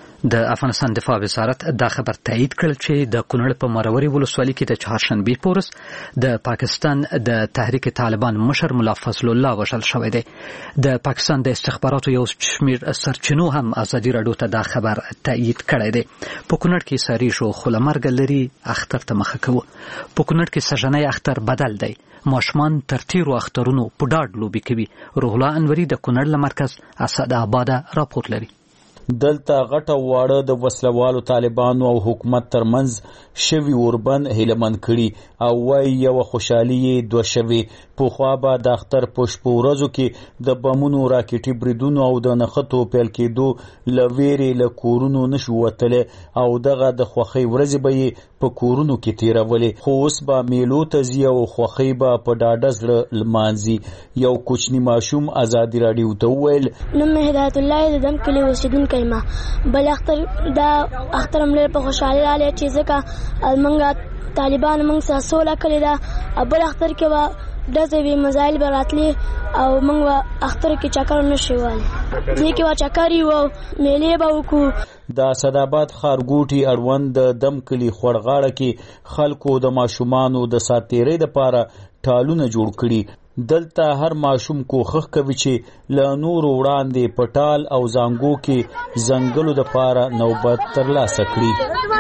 د افغانستان دفاع وزارت دا خبر تایید کړ چې د کونړ په مروري ولسوالۍ کې د چهارشنبې په ورځ د پاکستان د تحریک طالبان مشر مولا فضل الله وژل شوی دی. د پاکستان د استخباراتو یو شمېر سرچینو هم ازادي رادیو ته دا خبر تایید کړی دی. په کونړ کې ساري شو خو له مرګ لري اختر ته مخه کوو. په کونړ کې سژنی اختر بدل دی. ماشومان تر تیرو اخترونو په ډاډ لوبې کوي. روح الله انوري د کونړ له مرکز اسد آباده راپور لري. دلته غټه واړه د وسلوالو طالبانو او حکومت ترمنځ شوي اوربند هیلمن کړي او وایي یو خوشحالي دوه شوي. پخوا به د اختر په شپو ورځو کې د بمونو راکټي بریدونو او د نښتو پیل کېدو له ویرې له کورونو نشو وتلی او دغه د خوښۍ ورځې به یې په کورونو کې تېرولې، خو اوس به میلو ته ځي او خوښۍ به په ډاډه زړه لمانځي. یو کوچني ماشوم ازادي راډیو ته وویل نوم مې هدایت الله د دم کلي اوسېدونکی ما بل اختر دا اختر هم لږ په خوشحالي راغلی چې ځکه موږ طالبان موږ سره سوله کړې ده. بل اختر کې به ډزې وي مزایل به راتلي او موږ به اختر کې چکر نه شي وهلی، دې کې به چکر یو او میلې به وکړو. د اسداباد ښارګوټي اړوند د دم کلي خوړغاړه کې خلکو د ماشومانو د سات تېرۍ دپاره ټالونه جوړ کړي. دلته هر ماشوم کوښښ کوي چې له نورو وړاندې په ټال او زانګو کې ځنګلو دپاره نوبت ترلاسه کړي.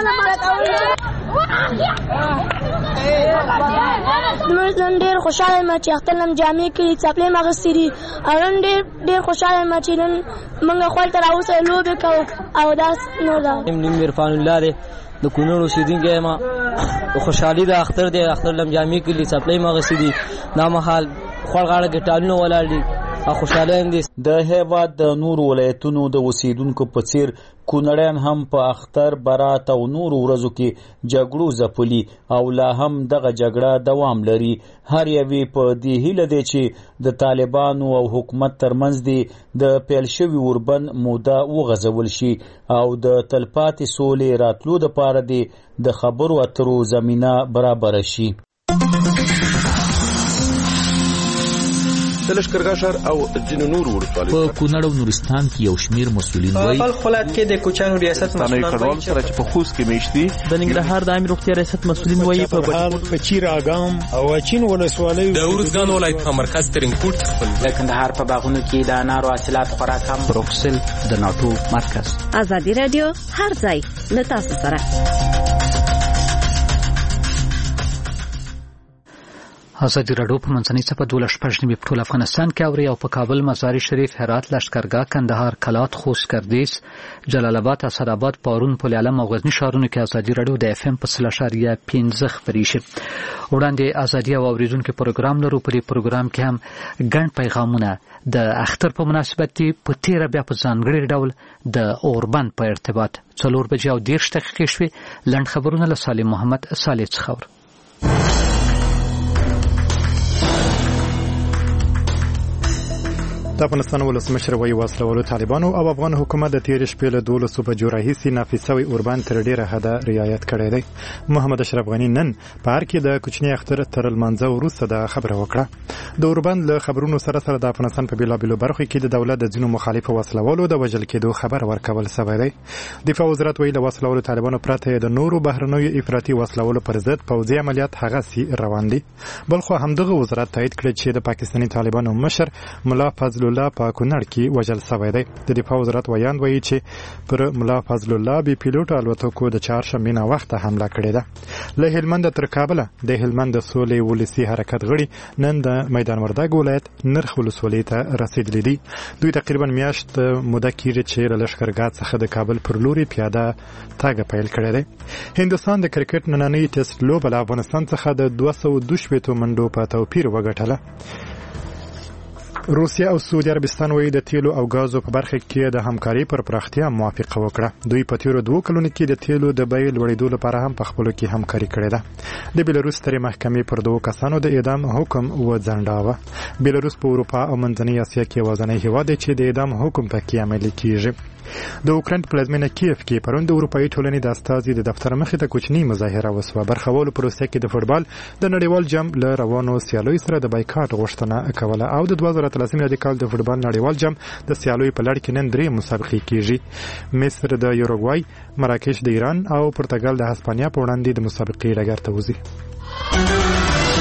نن ډېر خوشحاله یم چې اختر نن جامې کړي څپلۍ مې اخیستې دي او نن ډېر خوشحاله یم چې نن موږ خپل ته راوسه لوبې کوو او داس نور ده. نوم عرفان الله دی د کونړ اوسېدونکی یم. خوشحالي د اختر دی، اختر لم جامې کړي څپلۍ مې اخیستې دي، دا مهال خوړ غاړه کې ټالونه ولاړ دي او خوشاله دي. د هیواد د نور ولایتونو د اوسیدونکو په څیر کونړیان هم په اختر برات او نور ورځو کې جګړو ځپلي او لا هم دغه جګړه دوام لري. هر یوې په دې هیله دی چې د طالبانو او حکومت ترمنځ دی د پیل شوي اوربند موده وغځول شي او د تلپاتې سولې راتلو دپاره دی د خبرو اترو زمینه برابره شي. د لښکرګاه ښار او ځینو نورو ولسوالیو په کونړ او نورستان کې یو شمیر مسؤلین وایي په خپل کې د کوچانو ریاست مسؤلین وایي چې په خوست کې میشتي د ننګرهار د عامه روغتیا ریاست مسؤلین وایي په چیر اګام او چین ولسوالیو د ورزګان ولایت په مرکز ترینکوټ خپل د کندهار په باغونو کې د انارو حاصلات خورا کم. بروکسل د ناتو مرکز. ازادي رادیو هر ځای له تاسو سره. ازادي راډیو په منځنۍ څپه 12 په ټول افغانستان کې اوري او په کابل، مزار شریف، هرات، لښکرګاه، کندهار، کلات، خوست، ګردیز، جلال آباد، اسداباد، پارون، پل علم او غزنی ښارونو کې ازادي راډیو د اف ام په 3.15 خپرې شي. وړاندې ازادي او اوریدونکو پروګرام لرو. په دې پروګرام کې هم ګڼ پیغامونه د اختر په مناسبت دي. په 13 بیا په ځانګړي ډول د اوربند په ارتباط 4:30 شوي. لنډ خبرونه له سالم محمد صالح څخه. د افغانستان ولسمشر وایي وسلوالو طالبانو او افغان حکومت د تیر شپې له 12 بجو راهیسې نافذ شوی اوربند تر ډیره حده رعایت کړی دی. محمد اشرف غنی نن په هر کې د کوچنی اختر تر لمانځه وروسته د خبره وکړه. د اوربند له خبرونو سره سره د افغانستان په بیلابیلو برخو کې د دولت د ځینو مخالفو وسلوالو د وژل کېدو خبر ورکول شوی دی. دفاع وزارت وایي له وسلوالو طالبانو پرته د نورو بهرنیو افراطي وسلوالو پر ضد پوځي عملیات هغه سي روان دي. بلخو همدغه وزارت تایید کړ چې د پاکستاني طالبانو مشر ملا فضل الله په کونړ کې وژل شوی دی. د دفاع وزارت ویاند وایي چې پر ملا فضل الله بي پیلوټ الوتکو د چهارشنبې نه وخته حمله کړې ده. له هلمند تر کابل د هلمند د سولې ولسي حرکت غړي نن د میدان وردګ ولایت نرخ ولسوالۍ ته رسیدلي دي. دوی تقریبا میاشت موده کېږي چې له لښکرګاه څخه د کابل پر لوري پیاده تګ پیل کړی دی. هندوستان د کرکټ نننۍ ټیسټ لوبه له افغانستان څخه د 212 منډو په توپیر وګټله. روسیا او سعودي عربستان وایي د تیلو او غازو په برخه کې د همکاري پر پراختیا موافقه وکړه. دوی په تیرو 2 کلونو کې د تیلو د بیې لوړېدو لپاره هم په خپلو کې همکاري کړې ده. د بیلاروس سترې محکمې پر 2 کسانو د اعدام حکم وځنډاوه. بیلاروس په اروپا او منځنۍ اسیا کې یوازینی هیواد دی چې د اعدام حکم پکې عملي کیږي. د اوکراین په پلازمینه کیف کې پرون د اروپایي ټولنې د استازي د دفتر مخې ته کوچنی مظاهره وسوه. برخوالو په روسیه کې د فوټبال د نړیوال جام له روانو سیالیو سره د بایکاټ غوښتنه کوله او د 2013 میلادي کال د فوټبال نړیوال جام د سیالیو په لړ کې نن 3 مسابقې کیږي. مصر د یوروګوای، مراکش د ایران او پرتګال د هسپانیا په وړاندې د مسابقې ډګر ته وځي.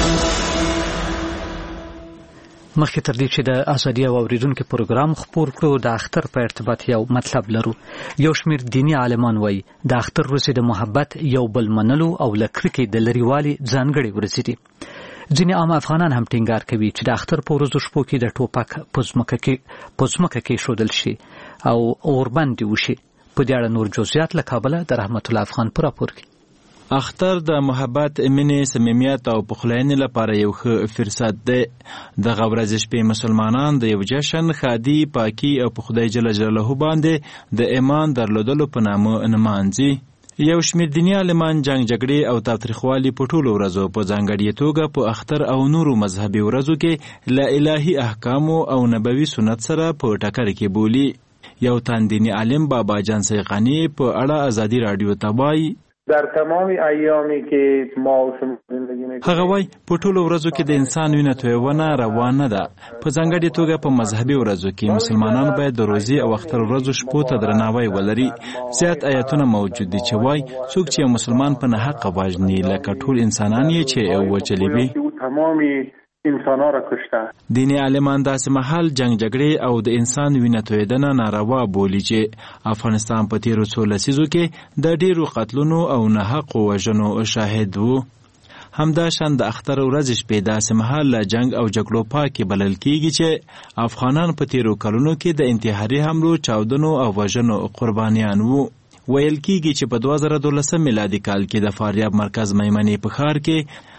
مخکې تر دې چې د ازادي او اوریدونکو پروګرام خپور کړو د اختر په ارتباط یو مطلب لرو. یو شمیر دینی عالمان وایي د اختر ورځې د محبت یو بل منلو او لکرکې د لريوالي ځانګړي ورځې دي. ځینې عام افغانان هم ټینګار کوي چې د اختر په ورځو شپو کې د ټوپک پزمکه کې شودل شي او اوربند وشي. په دې اړه نور جزئیات له کابل د رحمت الله افغان پر راپور کې. اختر د محبت، مینې، صمیمیت او پخلاینې لپاره یو ښه فرصت دی. دغه ورځ شپې مسلمانان د یو جشن، ښادي، پاکي او په خدای جل جلاله باندې د ایمان درلودلو په نامه نمانځي. یو شمیر دیني عالمان جنگ جګړې او تاوتریخوالي په ټولو ورځو په ځانګړې توګه په اختر او نورو مذهبي ورځو کې له الهي احکامو او نبوي سنت سره په ټکر کې بولي. یو تن دیني عالم بابا جان سیغانی په اړه ازادي رادیو ته وایي در تمام ایامی که ما و شما زندگی میکنیم. هغه وای په ټولو ورځو کې د انسان وینه تویونه روانه ده. په ځانګړې توګه په مذهبي ورځو کې مسلمانان باید د روزي او اختر ورځو شپو ته درناوی ولري. زیات آیاتونه موجود دي چې وای څوک چې مسلمان په ناحقه وژني لکه ټول انسانان یې چې وچلي وي. تمامي انسانان را کشته. دیني عالمان داسې محل جنگ جګړې او د انسان وینه تویدنه ناروا بولي چې افغانستان په تیرو 16 لسیزو کې د ډیرو قتلونو او ناحقو وژنو شاهد وو. همداشان د اختر ورځ شپې داسې محل له جنگ او جګړو پاکې بلل کیږي چې افغانان په تیرو کلونو کې د انتحاري حملو، چاودنو او وژنو قربانیان وو. ویل کیږي چې په 2012 میلادي کال کې د فاریاب مرکز میمنې په ښار کې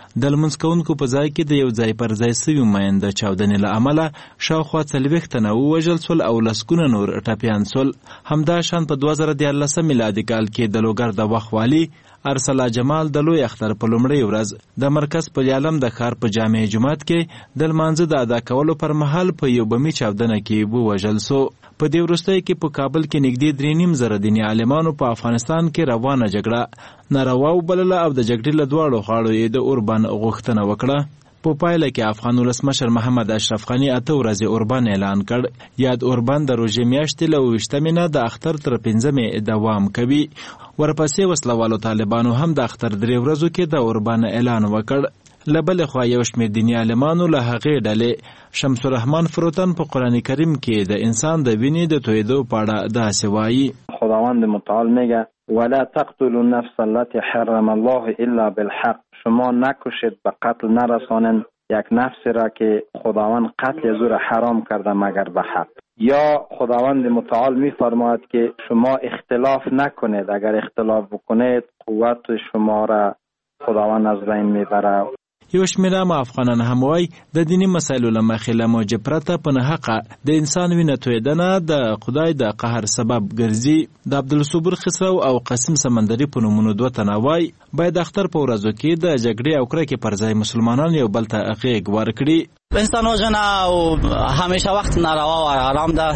د لمونځ کوونکو په ځای کې د یو ځای پر ځای سوي مینده چاودنې له امله شاوخوا 40 تنه ووژل سول او لسګونه نور ټپیان سول. همدا شان په 2014 میلادي کال کې د لوګر د وخت والي ارسلا جمال د لوی اختر په لومړۍ ورځ د مرکز په یالم د ښار په جامع جماعت کې د لمانځه د ادا کولو پر مهال په یو بمي چاودنه کې ووژل سو. په دې وروستۍ کې په کابل کې نږدې 3.5 زره دیني عالمانو په افغانستان کې روانه جګړه ناروا وبلله او د جګړې له دواړو خواړو یې د اوربان غوښتنه وکړه. په پایله کې افغان ولسمشر محمد اشرف غني 8 ورځې اوربان اعلان کړ. یاد اوربان د روژې میاشتې له 28 نه د اختر تر 15 دوام کوي. ورپسې وسلوالو طالبانو هم د اختر 3 ورځو کې د اوربان اعلان وکړ. لبل خو یو شمېر دیني عالمانو له هغې ډلې شمس الرحمن فروتن په قرآن کریم کې د انسان د وینې د تویدو په اړه داسې وایي: خداوند متعال میگه ولا تقتلوا النفس التي حرم الله الا بالحق، شما نکشید به قتل نرسانید یک نفسی را که خداوند قتل زور حرام کرده مگر به حق. یا خداوند متعال میفرماید که شما اختلاف نکنید، اگر اختلاف بکنید قوت شما را خداوند از بین میبره. یو شمېر عامه افغانان هم وایي د دیني مسایلو له مخې له موجې پرته په ناحقه د انسان وینه تویدنه د خدای د قهر سبب ګرځي. د عبدالصبور خسرو او قاسم سمندري په نومونو 2 تنه وایي باید اختر په ورځو کې د جګړې او کرکې پر ځای مسلمانان یو بل ته غېږ ورکړي. انسان وژنه او همیشه وخت ناروا و حرام ده.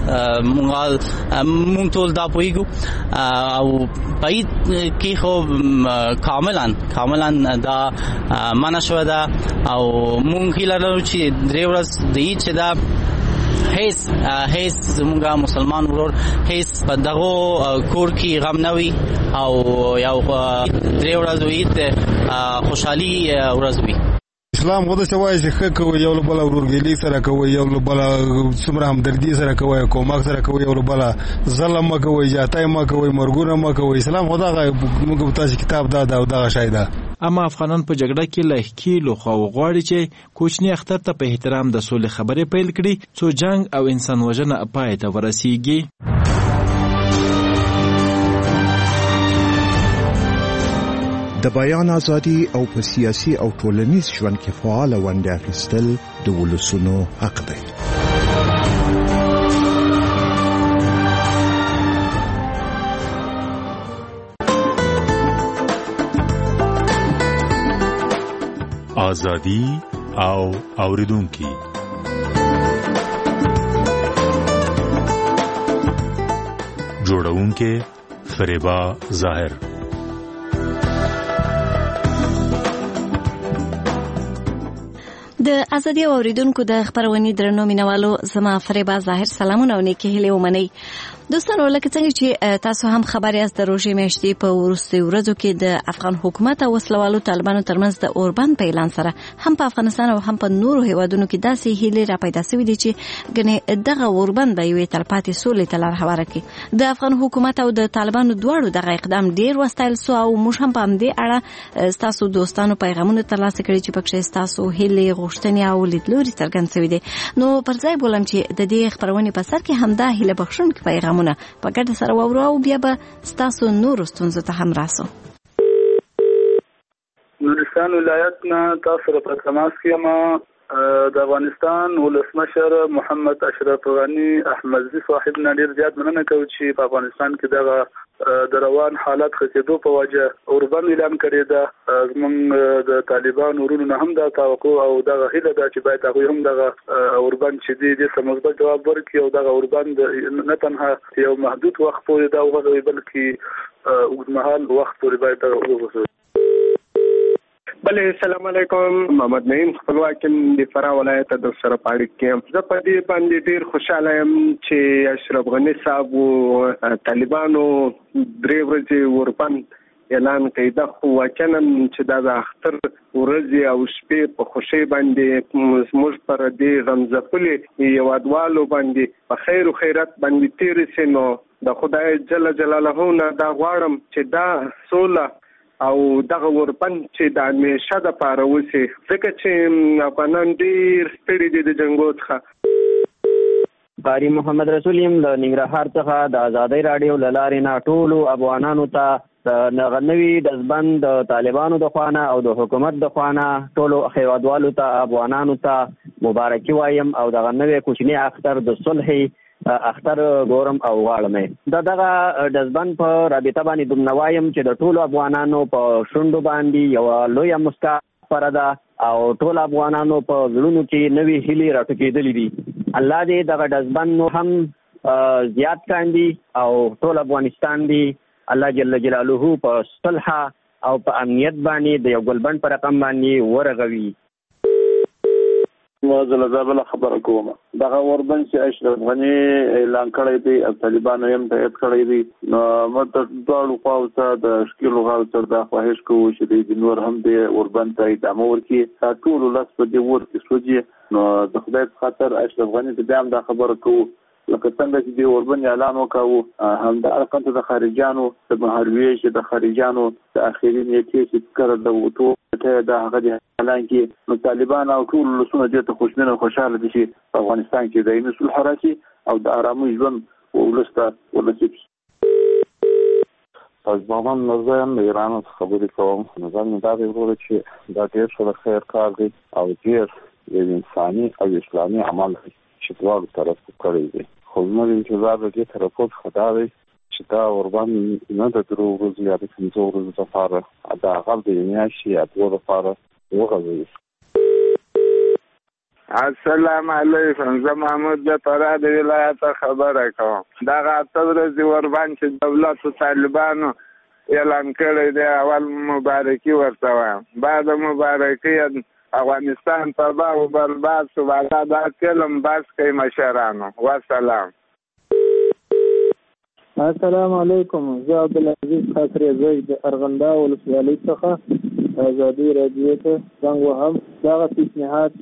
مونږ ټول دا پوهیږو او په دې کې خو کاملا دا منع شوی ده او مونږ هیله لرو چې 3 ورځې د عید چې ده هیڅ زموږ مسلمان ورور هیڅ په دغه کور کې غم نه وي او یو 3 ورځې عید خوشحالي ورځ وي. اسلام خو داسې وایي چې ښه کوئ، یو له بله ورورګلي سره کوئ، یو له بله څومره همدردي سره کوئ، کومک سره کوئ، یو له بله ظلم مه کوئ، جاتی مه کوئ، مرګونه مه کوئ. اسلام خو دغه موږ تاسې کتاب دا ده او دغه شی ده. اما افغانان په جګړه کې له ښکیلو خواو غواړي چې کوچني اختر ته په احترام د سولې خبرې پیل کړي څو جنگ او انسان وژنه پای ته ورسیږي. د بیان ازادي او په سیاسي او ټولنیز ژوند کې فعال ونډه اخیستل د ولسونو حق دی. ازادي او اوریدونکو جوړونکو فریبا ظاهر. د ازادي اوریدونکو د خبرونې درنو مینوالو زما فریبا ظاهر سلامونه او نیکی هیله ومنئ. دوستانو لکه څنګه چې تاسو هم خبر یاست د روژې میاشتې په وروستیو ورځو کې د افغان حکومت او وسلوالو طالبانو ترمنځ د اوربند په اعلان سره هم په افغانستان او هم په نورو هیوادونو کې داسې هیلې را پیدا شوې دي چې ګنې دغه اوربند به یوې تلپاتې سولې ته لار هواره کړي. د افغان حکومت او د طالبانو دواړو دغه اقدام ډیر وستایل سو او موږ هم په همدې اړه ستاسو دوستانو پیغامونه ترلاسه کړي چې پکې ستاسو هیلې غوښتنې او لیدلوري څرګند شوي دي. نو پر ځای بولم چې د دې خبرونې په سر کې همدا هیله بخښونکي پیغامونه په ګډه سره واورو او بیا به ستاسو نورو ستونزو ته هم راسو. نورستان ولایت نه تاسو سره په تماس کې ما د افغانستان ولسمشر محمد اشرف غني احمدزي صاحب نه ډیر زیات مننه کوي چې په افغانستان کې دغه د روان حالت خسېدو په وجه اوربند اعلان کړی ده. زموږ د طالبان ورونو نه هم دا توقع او دغه هیله ده چې باید هغوی هم دغه اوربند چې دی د مثبت جواب ورکړي او دغه اوربند نه تنها یو محدود وخت پورې دا وغځوي بلکې اوږدمهال وخت پورې باید وغځوي. بله السلام علیکم، محمد نعیم خپلواکم د فراه ولایت د سرپاړی کې. زه په دې باندې ډیر خوشاله یم چې اشرف غني صاحب او طالبانو 3 ورځې اوربند اعلان کړی. دا خو واقعا چې دا د اختر ورځې او شپې په خوشي باندې موږ پر دې غمزفلې یوادوالو باندې په خیر او خیرات باندې تیر سي. نو د خدای جل جلاله نه دا غواړم چې دا سوله او دغه اوربند چې د همیشه د پاره وسی، ځکه چې افغانان ډیر ستړي دي د جنګو څخه. قاری محمد رسول یم د ننګرهار څخه د آزادۍ رادیو لارې نه ټولو افغانانو ته د نوي دزبند د طالبانو د خوانه او د حکومت د خوانه ټولو هیوادوالو ته افغانانو ته مبارکي وایم او دغه نوی کوچنی اختر د صلح اختر ګورم او غواړم دغه دزبند په رابطه باندې دومره وایم چې د ټولو افغانانو په شونډو باندې یوه لویه مسکا خپره ده او ټول افغانانو په زړونو کې نوې هیلې راټوکېدلې دي. الله دې دغه دزبند نو هم زیات کاندي او ټول افغانستان دی الله جل جلاله په صلح او په امنیت باندې د یو ګلبند په رقم باندې ورغوي. موزله زابل خبره کوم دغه اوربند چې اشرف غنی اعلان کړی دی او طالبانو هم تایید کړی دی نو موږ د ډول خواوسه د شکیلو غاړو سره د خواهش کوو چې د نور هم د اوربند ته ادامه ورکړي ټول لاس په دې ورکړي سوجي نو د خدای په خاطر اشرف غنی ته هم دا خبره کوو لکه څنګه چې د اوربند اعلان وکاوه هم د اړخنته د خارجانو د مهارویش د خارجانو د اخیری نیټې چې کړه د وټو ته د هغه د اعلان کې نو طالبان او ټول لسونه دې ته خوشبینه خوشاله دي چې په افغانستان کې د ایمسل حراسي او د آرامي ژوند ولسته ولسیب از بابام نظرم د ایران خبرې کوم نظر مې دا دی چې دا ډېر څه خیر کار دی او ډېر یو انساني او اسلامي عمل دی چې دواړو طرفو کړی دی خو زموږ انتظار د دې طرفو څخه دا دی چې دا اوربند نه د 3 ورځو یا د 5 ورځو لپاره د هغه د میاشتې یا 2 لپاره وغځوي. السلام علیکم زه محمود د فراه د ولایت خبره کوم دغه 8 ورځې اوربند چې دولت او طالبانو اعلان کړی دی اول مبارکي ورته وایم بعد مبارکي افغانستان تباه و برباد شو بالا دا کلم بس کوي مشرانو والسلام. السلام علیکم زه عبدالعزیز خاطر زوی د ارغنداو ولسوالۍ څخه ازادي راډیو ته زنګ وهم دغه پیشنهاد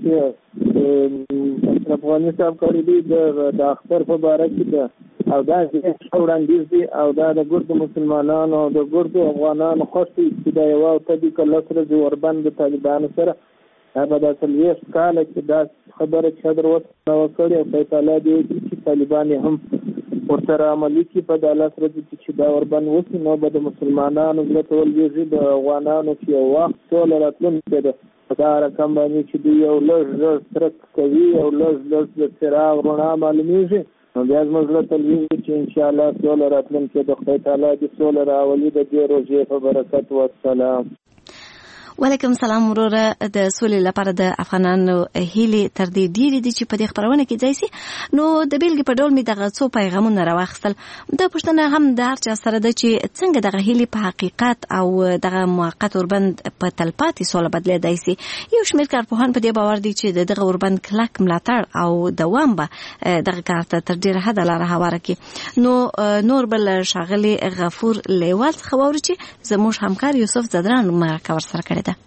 چې اشرف غني صاحب کړی دی د اختر په باره کې ده او دا وړاندیز دی او دا د ګردو مسلمانانو او د ګردو افغانانو خوښ دی چې دا یوه ورته که لس ورځې اوربند د طالبانو سره هغه دا 40 کاله چې دا خبره چادر وکړي او فیصله دی چې طالبان هم ورسره عملي کړي په د لس ورځې چې دا اوربند وشي نو به د مسلمانانو زړه ته ولوېږي د افغانانو چې یو وخت سوله راتلونکی ده په دا رقم باندې چې دوی یو لږ څرک کوي او لږ د څراغ رڼا معلومېږي نو بیا زموږ زړه ته لوېږي چې انشاءالله سوله راتلونکی د خدای تعالی دې سوله راولي د دې روژې په برکت والسلام. وعلیکم سلام وروره د سولې لپاره د افغانانو هیلې تر دې ډېرې دي چې په دې خپرونه کې ځای سي نو د بیلګې په ډول مې دغه څو پیغامونه راواخیستل دا پوښتنه هم د هر چا سره ده چې څنګه دغه هیلې په حقیقت او دغه موقت اوربند په تلپاتې سوله بدلیدای سي. یو شمېر کارپوهان په دې باور دي چې دغه اوربند کلک ملاتړ او دوام به دغه کار ته تر ډېره حده لاره هواره کړي. نو نور بل ښاغلي غفور لیوال څخه واورو چې زموږ همکار یوسف زدران مرکه ورسره کړې ده.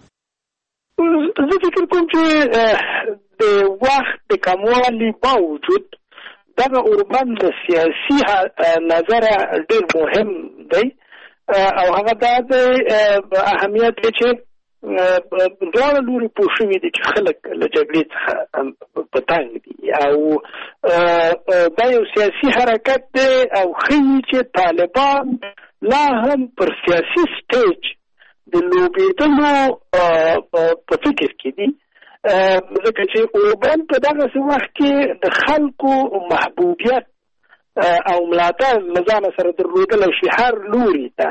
زه فکر کوم چې د وخت د کموالي باوجود دغه اوربند د سیاسي نظره ډېر مهم دی او هغه دا د اهمیت دی چې دواړه لوري پوه شوي دي چې خلک له جګړې څخه په تنګ دي او دا یو سیاسي حرکت دی او ښیي چې طالبان لا هم پر سیاسي سټیج د لوبېدلو په فکر کې دي ځکه چې اوربند په دغسې وخت کې د خلکو محبوبیت او ملاتړ له ځانه سره درلودلی شي هر لوري ته.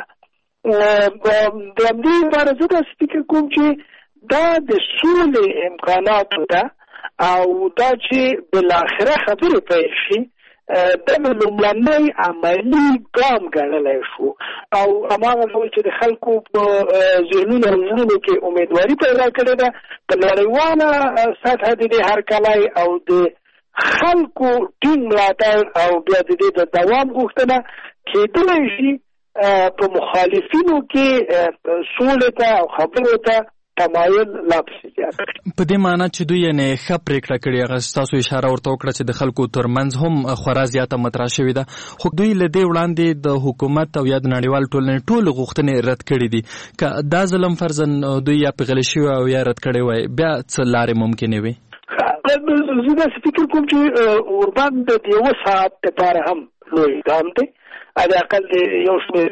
د همدې لپاره زه داسې فکر کوم چې دا د سولې امکاناتو ده او دا چې بالاخره خبرې پیل شي دغه لومړنی عملي ګام ګڼلی شو او هماغه ډول چې د خلکو په ذهنونو او زړونو کې امیدواري پیدا کړې ده په نړیواله سطحه د دې هرکلی او د خلکو ټینګ ملاتړ او بیا د دې د دوام غوښتنه کېدلی شي په مخالفینو کې سولې ته او خبرو ته تمایل لا پسې زیات په دې معنی چې دوی یې ښه پرېکړه کړې هغه ستاسو اشاره ورته وکړه چې د خلکو ترمنځ هم خورا زیاته مطرح شوې ده خو دوی له دې وړاندې د حکومت او یا د نړیوال ټولنې ټولې غوښتنې رد کړې دي که دا ظلم فرضاً دوی یا پیغلې شوي او یا رد کړی وای بیا څه لارې ممکنې وي؟ زه داسې فکر کوم چې اوربند د یوه ساعت دپاره هم لوی ګام دی حداقل د یو شمېر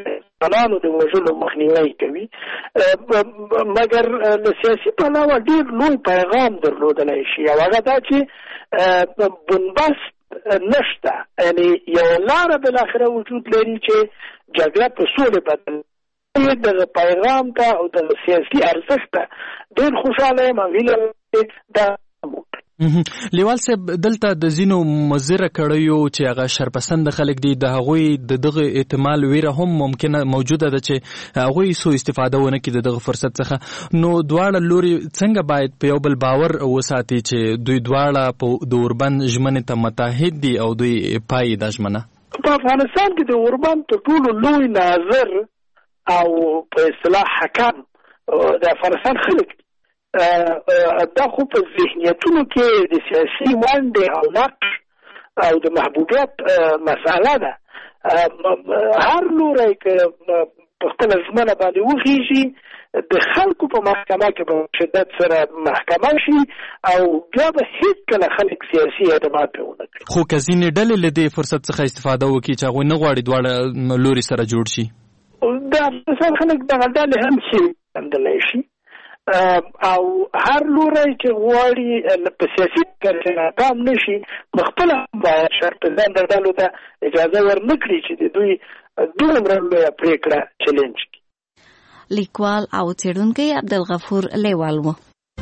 انسانانو د وژلو مخنیوي کوي. مګر له سیاسي پلوه ډېر لوی پیغام درلودلی شي او هغه دا چې بنبست نشته، یعنی یو لاره بالاخره وجود لري چې جګړه په سولې بدل دغه پیغام ته او د سیاسي ارزښت ته ډېر خوشحاله یم او هیله دا لیوال صاحب دلته د ځینو مضره کړیو چې هغه شرپسند خلک دي د هغوی د دغه احتمال ویره هم ممکنه موجوده ده چې هغوی سو استفاده ونه کړي د دغه فرصت څخه. نو دواړه لوري څنګه باید په یو بل باور وساتي چې دوی دواړه په د اوربند ژمنې ته متحد دي او دوی پای د ژمنه؟ په افغانستان کې د اوربند تر ټولو لوی ناظر او په اصطلاح حکم د افغانستان خلک دا خو په ذهنیتونو کې د سیاسي ونډې او نقش او د محبوبیت مسئله ده. هر لوری که په خپله ژمنه باندې وخیږي د خلکو په محکمه کې په شدت سره محکمه شي او بیا به هیڅکله خلک سیاسي اعتماد پرې ونه کړي. خو که ځینې ډلې له دې فرصت څخه استفاده وکړي چې هغوی نه غواړي دواړه لوري سره جوړ شي، د افغانستان خلک دغه ډلې هم شي کندلی شي او هر لوری چې غواړي په سیاسي کار کې ناکام نه شي په خپله باید شرطبنده ډلو ته اجازه ورنه کړي چې د دوی دومره لویه پرېکړه چلنج کړي. لیکوال او څېړونکی عبدالغفور لیوال و.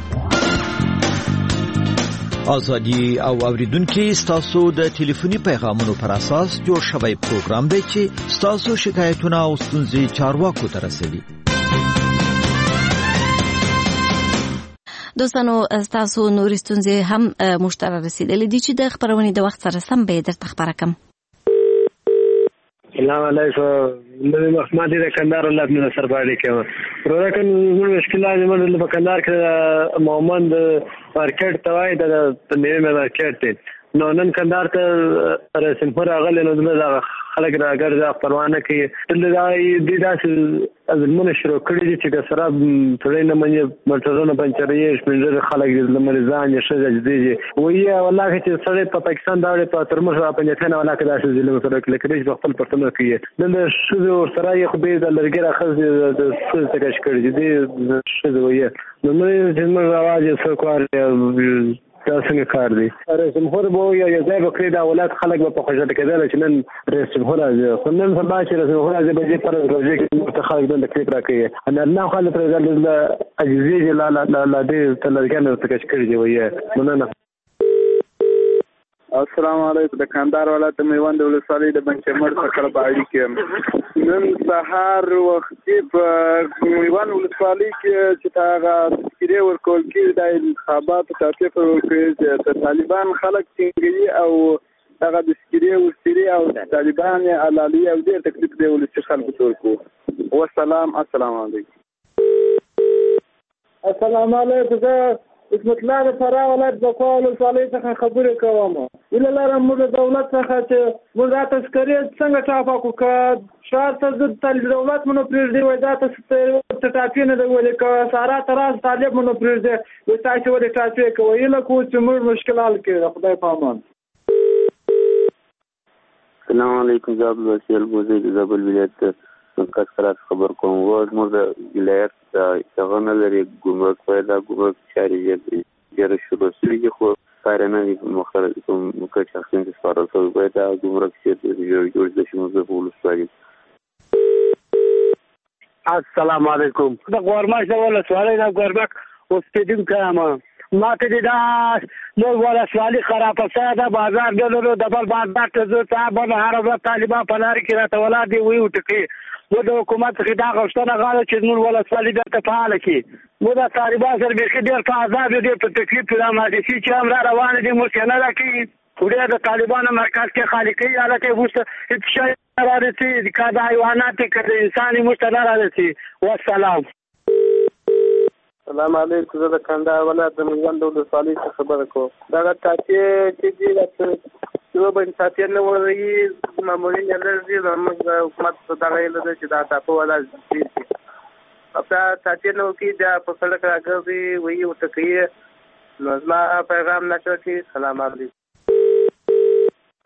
ازادي او اوریدونکو ستاسو د ټلیفوني پیغامونو پر اساس جوړ شوی پروګرام دی چې ستاسو شکایتونه او ستونزې چارواکو ته رسوي. دوستانو ستاسو نورې ستونزې هم موږ ته رسیدلې دي چې د خپرونې د وخت سره سم به یې درته خپاره کړم. سلام علیکم. نو محمد د کندهار ولایت نه سرباړي کوم ورکه نو مشکلات موږ په کندهار کې مومند مارکیټ توای د نیمه مارکیټ نو نن کندهار ته رسم پر اغل نو د خلک راګرځي پروانه کې تل دا د داسې ازمنه شروع کړی دي چې د سراب ټولې نه منځ مرتزونه پنچرې شپږ خلک د مریضان یې شې دي وی والله چې سره په پاکستان دا په ترمش په پنځه نه ولا کې داسې ظلم سره کړی چې خپل پرتنه کوي نن شذو سره یې خو به د لرګي راخذ د څه تکش کړی دي شذو یې نو چې موږ راځي څو کار دا څنګه کار دی رسم خور به یو ځای بکری د اولاد خلک په خوشاله کېدل چې نن رسم خور راځي خو نن سبا چې رسم خور راځي به پر روزي کې خلک د کلیپ راکړي ان الله خالد رضا د عزیزي لا دې تلګنه تکش کړی دی وایي نو السلام علیکم. د کندهار ولایت میوند ولسوالۍ د بنچمر څخه باړي کې نن سهار وختي په میوند ولسوالۍ کې چې هغه تذکیره ورکول کېږي د انتخاباتو ترتیب ورکړي چې طالبان خلک څنګه او هغه تذکیره ورسري او طالبان علالي او ډېر تکلیف دی ولسی خلکو تورکو والسلام. السلام علیکم. السلام علیکم. اسمت الله د فرا ولایت د کول ولسوالۍ څخه خبرې کوم. ویل لرم موږ د دولت څخه چې موږ د تذکرې څنګه ټاپه کو شاعر ته د دولت مونږ پرېږدي وای دا ته ټاپې نه دی ویلې که سارا تراز طالب مونږ پرېږدي وای تاسو ولې ټاپې کوئ هیله کوو چې موږ مشکل حل کړي. خدای په امان. السلام علیکم. زه عبدالوسیل بوزی د زابل ولایت څخه سره خبر کوم. موږ د ولایت څنګه نه لري ګمرک پیدا ګمرک چاري ډېر شروع شوی خو کار نه دی مخرج کوم چې څنګه چې سپارل شوی دا ګمرک چې جوړ د شمو په ولسوالۍ. السلام علیکم. د ګورماش د ولسوالۍ د ګوربک اوسېدم کامه ما ته دا نو ولسوالۍ خراب شوه د بازار دلو د بل بازار ته زه صاحب نه هر ورځ طالبان په لار کې راته ولادي وي وټکی مو د حکومت څخه دا غوښتنه غواړي چې نور ولسوالۍ د فعال کړي مو د طالبان سره به ډېر په عذاب دي په تکلیف په ماده چې هم روان دي مو څنګه راکړي خوري د طالبانو مرکز کې خالقي حالت وسته افشار راځي د کاده حیوانات کې انساني مستند راځي. والسلام. السلام علیکم. زه د کندهار ولایت د میوند ولسوالۍ څخه خبره کوم. دا تاسو چې دې یو بل ساتي نه وایي مامورین لري زموږ حکومت ته دا ویل چې دا تاسو ولا دي اپا ساتي نو کې دا په سړک راځي وایي او تکي نظم پیغام نشو کې. سلام علیکم.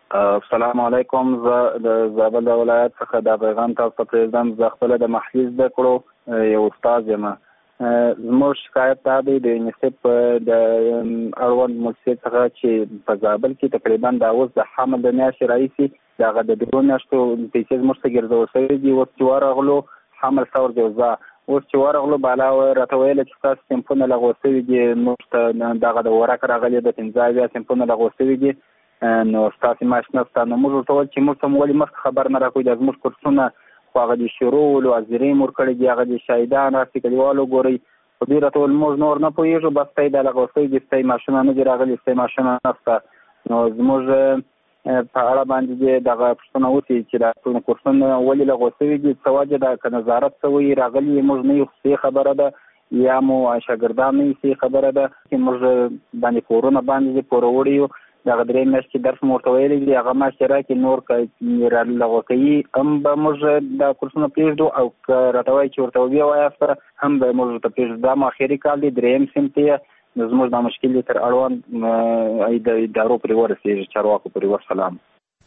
السلام علیکم. زه د زابل ولایت څخه دا پیغام تاسو ته پرېږدم. زه خپله د محلي زده کړو یو استاد یم. زموږ شکایت دا دی د یونیسف د اړوند مؤسسې څخه چې په زابل کې تقریبا دا اوس د حمل د میاشتې راهیسې د هغه د درو میاشتو پیسې زموږ ته ګرځول شوي دي. اوس چې ورغلو حمل ثور دی. اوس چې ورغلو بالا راته ویل چې ستاسو صنفونه لغوه شوي دي. موږ ته دغه د ورک راغلي د 15 صنفونه لغوه شوي دي. نو ستاسو معاش نشته. نو موږ ورته وویل چې موږ ته ولې مخکې خبر نه راکوئ. دا زموږ کورسونه خو هغه د شروع ولو حاضرۍ مو ورکړي دي. هغه د شاهدان راستي کلیوالو ګورئ. خو دوی راته ویل موږ نور نه پوهېږو. بس ستاسو دا لغوه شوي دي. ستاسو معاشونه نه دي راغلي. ستاسو معاشونه نشته. نو زموږ په اړه باندې دغه پوښتنه وشي چې دا کورسونه ولې لغوه شوي دي. څه وجه ده؟ که نظارت شوی راغلي موږ نه یو څه خبره ده یا مو شاګردان نه څه خبره ده چې موږ باندې کورونه باندې پوروړي یو. دغه درې میاشتې درس مو ورته ویلی دي. هغه میاشتې راکړي نور که رالغوه کوي هم به موږ دا کورسونه پرېږدو او که راته وایي چې ورته وبیا وایاست هم به موږ ورته پرېږدو. دا مو اخري کال دی، درېیم صنف دی. نو زموږ دا مشکل دی تر اړوند د ادارو پورې ورسېږي، چارواکو پورې. وسلام.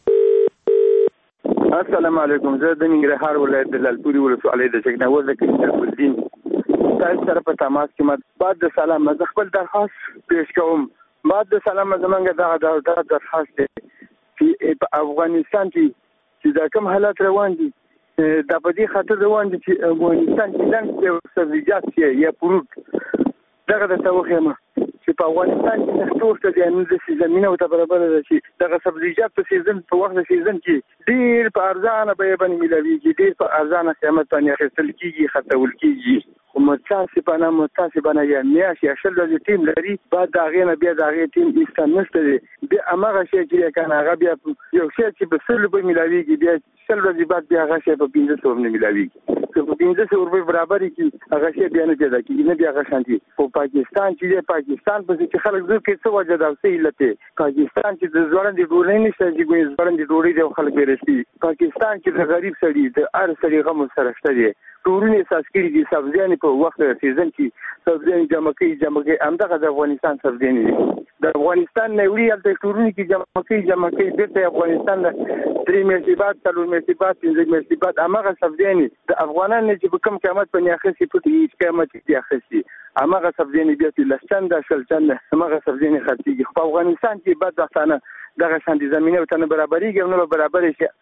السلام علیکم. زه د ننګرهار ولایت د لالپورې ولسوالۍ د شکناور د کریم الدین تاسو سره په تماس کې م. بعد د سلام زه خپل درخواست پیش کوم. بعد د سلام زمونږ دغه درخواست دی چې په افغانستان کې دا کوم حالات روان دي دا په دې خاطر روان دي چې افغانستان کې لنډ سبزیجات یا فروټ دغه د توخیمه چې په افغانستان کې نفتوخته دي نو د زمینه او ته برابر ده چې دغه سبزیجات په سیزن په وخت د سیزن کې ډیر په ارزانه بیه باندې ملاویږي، ډیر په ارزانه قیمت باندې اخیستل کیږي، خرڅول کیږي. خو متاسفانه یا میاشت یا شل ورځې ټیم لري. بعد د هغې نه بیا د هغې ټیم ایسته نشته دی. بیا هماغه شی چې کنه هغه بیا یو شی چې په 100 روپۍ ملاویږي بیا شل ورځې بعد بیا هغه شی په 1500 نه ملاویږي. که په 1500 روپۍ برابر کړي هغه شی بیا نه پیدا کېږي، نه بیا هغه شانتي. خو پاکستان چې دی، پاکستان په چې خلک زه کې څه وجه ده او څه علت دی. پاکستان چې د ځوړندې ډوډۍ نشته چې ګوي ځوړندې ډوډۍ دی او خلک یې رسي. پاکستان چې د غریب سړي د هر سړي غم سره شته دی. ټورونه اساس کړي دي سبزیانې په وخت د سیزن کې سبزیانې جمع کوي. همدغه د افغانستان سبزیانې دي. د افغانستان نه وړي هلته ټورونه کې جمع کوي بیرته افغانستان نه 3 میاشتې بعد 4 میاشتې بعد 5 میاشتې بعد هماغه سبزیانې د افغانان نه چې په کم قیمت باندې اخیستي په هیڅ قیمت کې اخیستي هماغه سبزیانې بیا چې لسچنده شلچنده هماغه سبزیانې خرڅېږي. خو په افغانستان کې بدبختانه دغه شانتې زمینه ورته نه برابرېږي او نه به برابرې شي.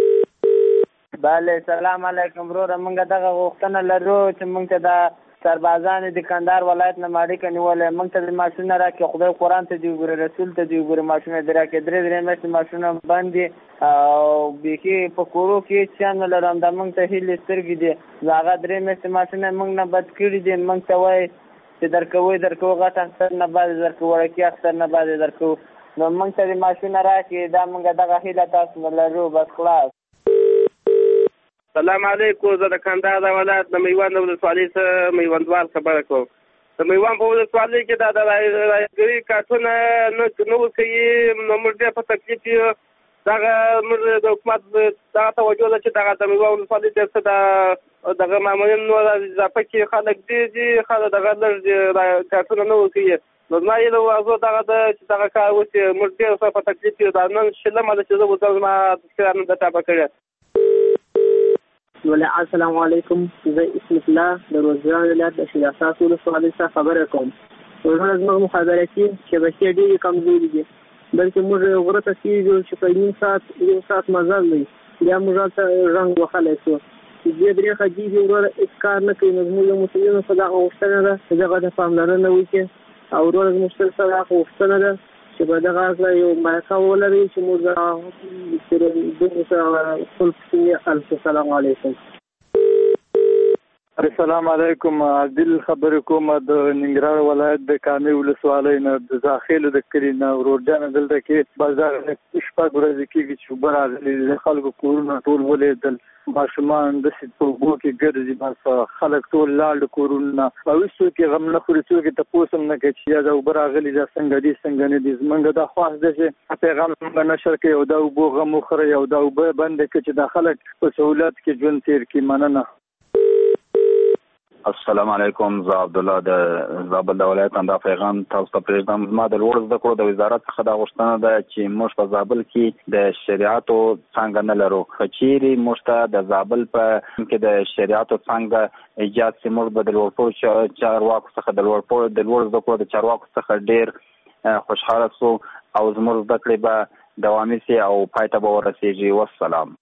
بله سلام علیکم وروره. موږ دغه غوښتنه لرو چې موږ ته د سربازانو د کندهار ولایت نه اړیکه نیولې. موږ ته د ماشونه راکړي، خدای قرآن ته دې وګوري، رسول ته دې وګوري، ماشونه دې راکړي. درې میاشتې ماشونه بند دي او بیخي په کورو کې چا نه لرم. دا موږ ته هیلې سترګې دي. هغه 3 میاشتې ماشونه موږ نه بد کړي دي. موږ ته وایي چې درکوو غټ اختر نه بعد درکوو، وړکي اختر نه بعد درکوو. نو موږ ته د ماشونه راکړي. دا موږ دغه هیله تاسو نه لرو. بس خلاص. سلام علیکم. زه د کندهار ولایت د میوند ولسوالۍ څخه میوندوال خبره کوم. د میوند په ولسوالۍ کې دا د رایګري کارتونه نه ورکوي. نو موږ ډېر په تکلیف یو. دغه موږ د حکومت دغه توجه ده چې دغه د میوند ولسوالۍ ډېر څه دغه مامورین نور اضافه کړي. خلک ډېر دي، خلک دغه لږ کارتونه نه ورکوي. نو زما یې له دغه ده چې دغه کار وشي. موږ ډېر څه په تکلیف یو. دا نن شلمه ده چې زه اوس زما تذکره نه ده ټاپه کړې. السلام علیکم. زه اسمت الله د روزګان ولایت د شیراساس ولسوالۍ څخه خبره کوم. ورونه زموږ مخابراتي شبکې ډېرې کمزورې دي، بلکې موږ یو غره ته کېږو چې په یو ساعت مزل دی، بیا موږ هلته رنګ وهلی شو. دې 3 خدي دي وروره هېڅ کار نه کوي. نو زموږ د مسؤلینو په دغه غوښتنه ده چې دغه د پاملرنه وکړي او وروره زموږ سره دغه غوښتنه ده چې په دغه هکله یو مرکه ولري چې موږ دغه سره خپل پوښتنې. السلام علیکم. السلام علیکم. عادل خبرې کوم د ننګرهار ولایت د کامې ولسوالۍ نه د داخلو د کلي نه. ورور جانه دلته کې بازار شپږ ورځې کېږي چې اوبه راغلي. د خلکو کورونه ټول ولیدل، ماشومان داسې په اوبو کې ګرځي. بس خلک ټول لاړ د کورونو نه او هېڅ څوک یې غم نه خوري، څوک یې تپوس هم نه کوي چې یا دا اوبه راغلي دا څنګه دي څنګه نه دي. زمونږ دا خواست ده چې پیغام زمونږ نشر کړي او دا اوبو غم وخورئ او دا اوبه بندې کړي چې دا خلک په سهولت کې ژوند تېر کړي. مننه. السلام علیکم. زه عبدالله د زابل د ولایت دا پیغام تاسو ته پرېږدم. ما د لوړ زده کړو د وزارت څخه دا غوښتنه ده چې موږ په زابل کې د شریعتو څانګه نه لرو. خچيري موږ ته د زابل په کې د شریعتو څانګه ایجاد سي. موږ به د لوړ چارواکو څخه د لوړ زده کړو د چارواکو څخه ډېر خوشحاله سو او زموږ زده کړې به دوامي سي او پای ته به ورسېږي. والسلام.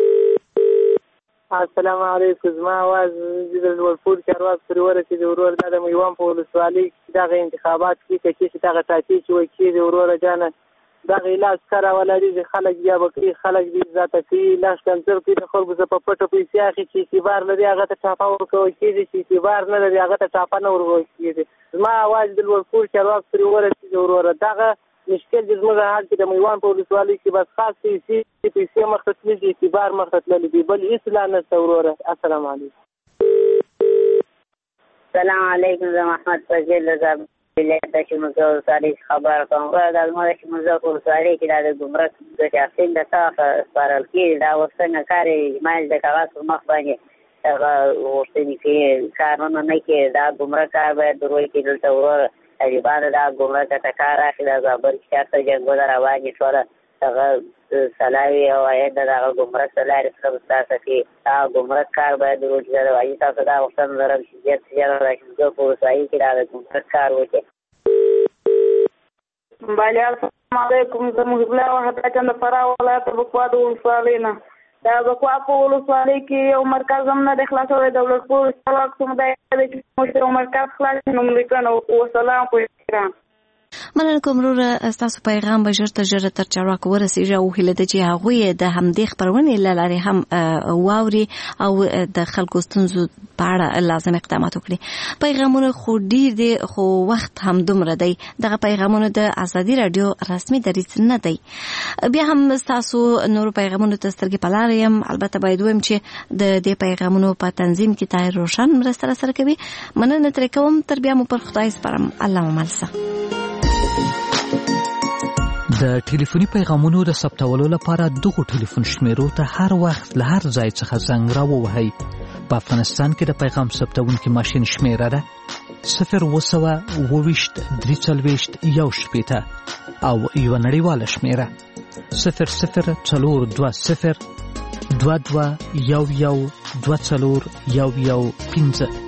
السلام علیکم. زما आवाज د لوړپوړ چارواکو پورې ورسېدی. ورور دا د میوان په ولسوالۍ دغه انتخابات کې چې دغه ټاکي چې وایي کېږي وروره جانه دغه علاج کار ولري خلک بیا به کوي خلک دې ذاته کوي لاس کنټرول کوي د خلکو په پټو پیسې اخلي چې اعتبار لري هغه ته ټاپه ورکول کېږي چې اعتبار نه لري هغه ته ټاپه نه ورکول کېږي. زما आवाज د لوړپوړ چارواکو پورې ورسېدی وروره. دغه مشکل د زموږ حال کې د میوان په ولسوالۍ کې بس خاص پیسې مخته تللي دي اعتبار مخته تللی دی بل هېڅ لا نشته وروره. السلام علیکم. السلام علیکم. زه محمد فضل د زابل ولایت د شموزه ولسوالۍ خبره کوم. دا زموږ د شموزه ولسوالۍ کې دا د ګمرک د شخصین د څخه سپارل کېږي. دا غوښتنه کار مایل د کاغذ پر مخ باندې هغه غوښتنې کوي کارونه نه کوي. دا ګمرک کار باید دروي کې دلته وروره طالبانو دا ګمرک ته کار اخلي. د زابل کې چېرته جنګونه روانې شوله هغه سلاوي او عاید د هغه ګمرک ته لارې څخه ستاسو کې هغه ګمرک کار باید روز د روایي تاسو دا غوښتنه لرم چې زیات راشي په ولسوالۍ کې دا د ګمرک کار وکړي. بله السلام علیکم. زه محب الله وحدت د فراه ولایت بکوا د ولسوالۍ نه. دا بکوا په ولسوالۍ کې یو مرکز هم نه دی خلاص شوی. د ولسپور چارواکو سمدای دی چې موږ یو مرکز خلاص نوم لیکنه وسلام په احترام. مننه کوم وروره ستاسو پیغام به ژر تر ژره تر چارواکو ورسېږي او هیله ده چې هغوی د همدې خپرونې له لارې هم واوري او د خلکو ستونزو په اړه لازم اقدامات وکړي. پیغامونه خو ډېر دي خو وخت هم دومره دی. دغه پیغامونه د ازادي راډیو رسمي دریځ نه دی. بیا هم ستاسو نورو پیغامونو ته سترګې په لاره یم. البته باید ووایم چې د دې پیغامونو په تنظیم کې طاهر روشن مرسته راسره کوي. مننه ترې کوم. تر بیا مو پر خدای سپارم. الله مو مل شه. د ټلیفوني پیغامونو د ثبتولو لپاره دغه ټلیفون شمیرو ته هر وخت له هر ځای څخه زنګ راووهئ. په افغانستان کې د پیغام ثبتونکي ماشین شمیره ده 020 23 1 او یو نړیواله شمیره 00 420 22 11 24 15.